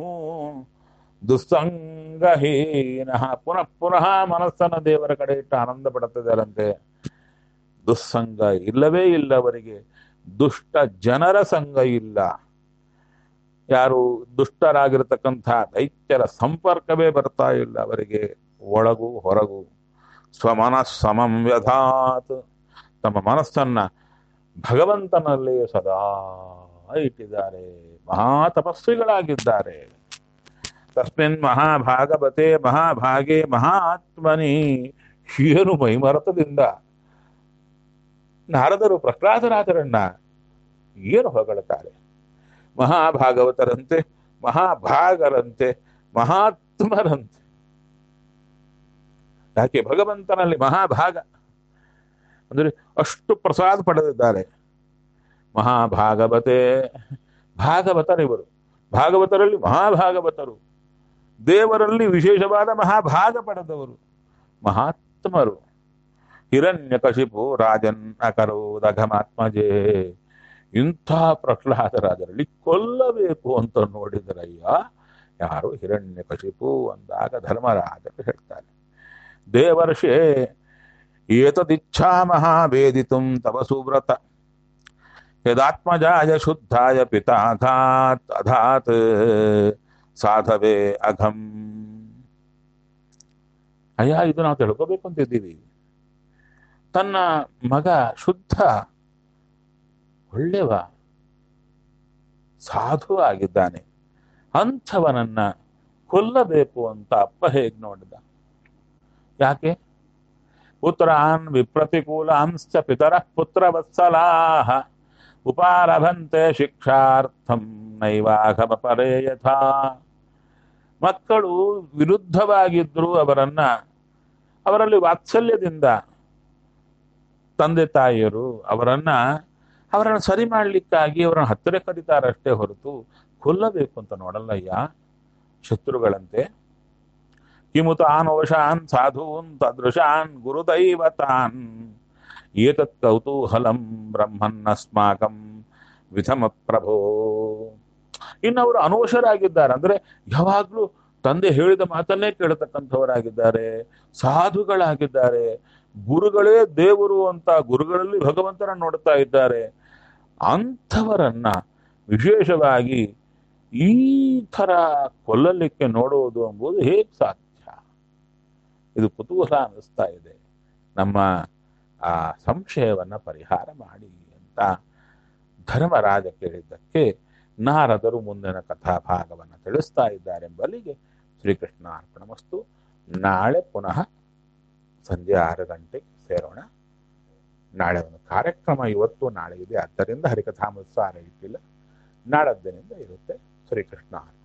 ದುಸ್ಸಂಗಹೀನ, ಪುನಃ ಪುನಃ ಮನಸ್ಸನ್ನು ದೇವರ ಕಡೆ ಇಟ್ಟು ಆನಂದ ಪಡುತ್ತಿದ್ದಾರಂತೆ. ದುಸ್ಸಂಗ ಇಲ್ಲವೇ ಇಲ್ಲ ಅವರಿಗೆ, ದುಷ್ಟ ಜನರ ಸಂಘ ಇಲ್ಲ. ಯಾರು ದುಷ್ಟರಾಗಿರ್ತಕ್ಕಂಥ ದೈತ್ಯರ ಸಂಪರ್ಕವೇ ಬರ್ತಾ ಇಲ್ಲ ಅವರಿಗೆ, ಒಳಗು ಹೊರಗು. ಸ್ವಮನಸ್ಸಮಂ ವ್ಯಧಾತ್, ತಮ್ಮ ಮನಸ್ಸನ್ನ ಭಗವಂತನಲ್ಲಿ ಸದಾ ಇಟ್ಟಿದ್ದಾರೆ, ಮಹಾ ತಪಸ್ವಿಗಳಾಗಿದ್ದಾರೆ. ತಸ್ಮಿನ್ ಮಹಾಭಾಗವತೆ ಮಹಾಭಾಗೆ ಮಹಾತ್ಮನಿ. ಏನು ಮೈಮರತದಿಂದ ನಾರದರು ಪ್ರಹ್ಲಾದರಾಜರನ್ನ ಏನು ಹೊಗಳುತ್ತಾರೆ. ಮಹಾಭಾಗವತರಂತೆ, ಮಹಾಭಾಗರಂತೆ, ಮಹಾತ್ಮರಂತೆ. ಯಾಕೆ ಭಗವಂತನಲ್ಲಿ ಮಹಾಭಾಗ ಅಂದ್ರೆ ಅಷ್ಟು ಪ್ರಸಾದ ಪಡೆದಿದ್ದಾರೆ. ಮಹಾಭಾಗವತೆ, ಭಾಗವತರಿವರು, ಭಾಗವತರಲ್ಲಿ ಮಹಾಭಾಗವತರು, ದೇವರಲ್ಲಿ ವಿಶೇಷವಾದ ಮಹಾಭಾಗ ಪಡೆದವರು, ಮಹಾತ್ಮರು. ಹಿರಣ್ಯಕಶಿಪು ರಾಜನ್ ಅಕರೋದಘಮಾತ್ಮಜೇ. ಇಂಥ ಪ್ರಹ್ಲಾದರಾಜರಲ್ಲಿ ಕೊಲ್ಲಬೇಕು ಅಂತ ನೋಡಿದರಯ್ಯ ಯಾರು? ಹಿರಣ್ಯಕಶಿಪು ಅಂದಾಗ ಧರ್ಮರಾಜರು ಹೇಳ್ತಾರೆ, ದೇವರ್ಷೇ ಏತದಿಚ್ಛಾಮಃ ವೇದಿತುಂ ತವ ಸುವ್ರತ ಯದಾತ್ಮಜಾಯ ಶುದ್ಧಾಯ ಪಿತಾಘಾತ್ ಅಧಾತ್ ಸಾಧವೇ ಅಘಂ. ಅಯ್ಯ, ಇದು ನಾವು ತಿಳ್ಕೋಬೇಕು ಅಂತಿದ್ದೀವಿ. ತನ್ನ ಮಗ ಶುದ್ಧ ಒಳ್ಳೆವ ಸಾಧು ಆಗಿದ್ದಾನೆ, ಅಂಥವನನ್ನ ಕೊಲ್ಲಬೇಕು ಅಂತ ಅಪ್ಪ ಹೇಗೆ ನೋಡಿದ? ಯಾಕೆ? ಪುತ್ರಾನ್ ವಿಪ್ರತಿಕೂಲಾಂಶ್ಚ ಪಿತರಃ ಪುತ್ರವತ್ಸಲಾಹ ಉಪಾರಭಂತೆ ಶಿಕ್ಷಾರ್ಥಂ ನೈವಾಘಮ ಪರೇ ಯಥಾ. ಮಕ್ಕಳು ವಿರುದ್ಧವಾಗಿದ್ರು ಅವರನ್ನ, ಅವರಲ್ಲಿ ವಾತ್ಸಲ್ಯದಿಂದ ತಂದೆ ತಾಯಿಯರು ಅವರನ್ನ ಅವರನ್ನು ಸರಿ ಮಾಡ್ಲಿಕ್ಕಾಗಿ ಅವರನ್ನು ಹತ್ತಿರ ಕರೀತಾರಷ್ಟೇ ಹೊರತು ಕೊಲ್ಲಬೇಕು ಅಂತ ನೋಡಲ್ಲಯ್ಯ. ಶತ್ರುಗಳಂತೆ ಕಿಮುತಾನ್ ವಶಾನ್ ಸಾಧೂನ್ ತದೃಶಾನ್ ಗುರುದೈವತಾನ್ ಏತತ್ ಕೌತೂಹಲಂ ಬ್ರಹ್ಮನ್ನಸ್ಮಾಕಂ ವಿಧಮ ಪ್ರಭೋ. ಇನ್ನು ಅವರು ಅನವಶರಾಗಿದ್ದಾರೆ, ಅಂದ್ರೆ ಯಾವಾಗ್ಲೂ ತಂದೆ ಹೇಳಿದ ಮಾತನ್ನೇ ಕೇಳತಕ್ಕಂಥವರಾಗಿದ್ದಾರೆ, ಸಾಧುಗಳಾಗಿದ್ದಾರೆ, ಗುರುಗಳೇ ದೇವರು ಅಂತ ಗುರುಗಳಲ್ಲಿ ಭಗವಂತನ ನೋಡ್ತಾ ಇದ್ದಾರೆ. ಅಂಥವರನ್ನ ವಿಶೇಷವಾಗಿ ಈ ಥರ ಕೊಲ್ಲಲಿಕ್ಕೆ ನೋಡುವುದು ಎಂಬುದು ಹೇಗೆ ಸಾಧ್ಯ? ಇದು ಕುತೂಹಲ ಅನ್ನಿಸ್ತಾ ಇದೆ. ನಮ್ಮ ಆ ಸಂಶಯವನ್ನ ಪರಿಹಾರ ಮಾಡಿ ಅಂತ ಧರ್ಮರಾಜ ಕೇಳಿದ್ದಕ್ಕೆ ನಾರದರು ಮುಂದಿನ ಕಥಾಭಾಗವನ್ನು ತಿಳಿಸ್ತಾ ಇದ್ದಾರೆ ಎಂಬಲ್ಲಿಗೆ ಶ್ರೀಕೃಷ್ಣ ಅರ್ಪಣಮಸ್ತು. ನಾಳೆ ಪುನಃ ಸಂಜೆ ಆರು ಗಂಟೆಗೆ ಸೇರೋಣ. ನಾಳೆ ಒಂದು ಕಾರ್ಯಕ್ರಮ ಇವತ್ತು ನಾಳೆ ಇದೆ, ಆದ್ದರಿಂದ ಹರಿಕಥಾಮೃತ ಸಾರ ಇಟ್ಟಿಲ್ಲ, ನಾಳದ್ದಿನಿಂದ ಇರುತ್ತೆ. ಶ್ರೀಕೃಷ್ಣ.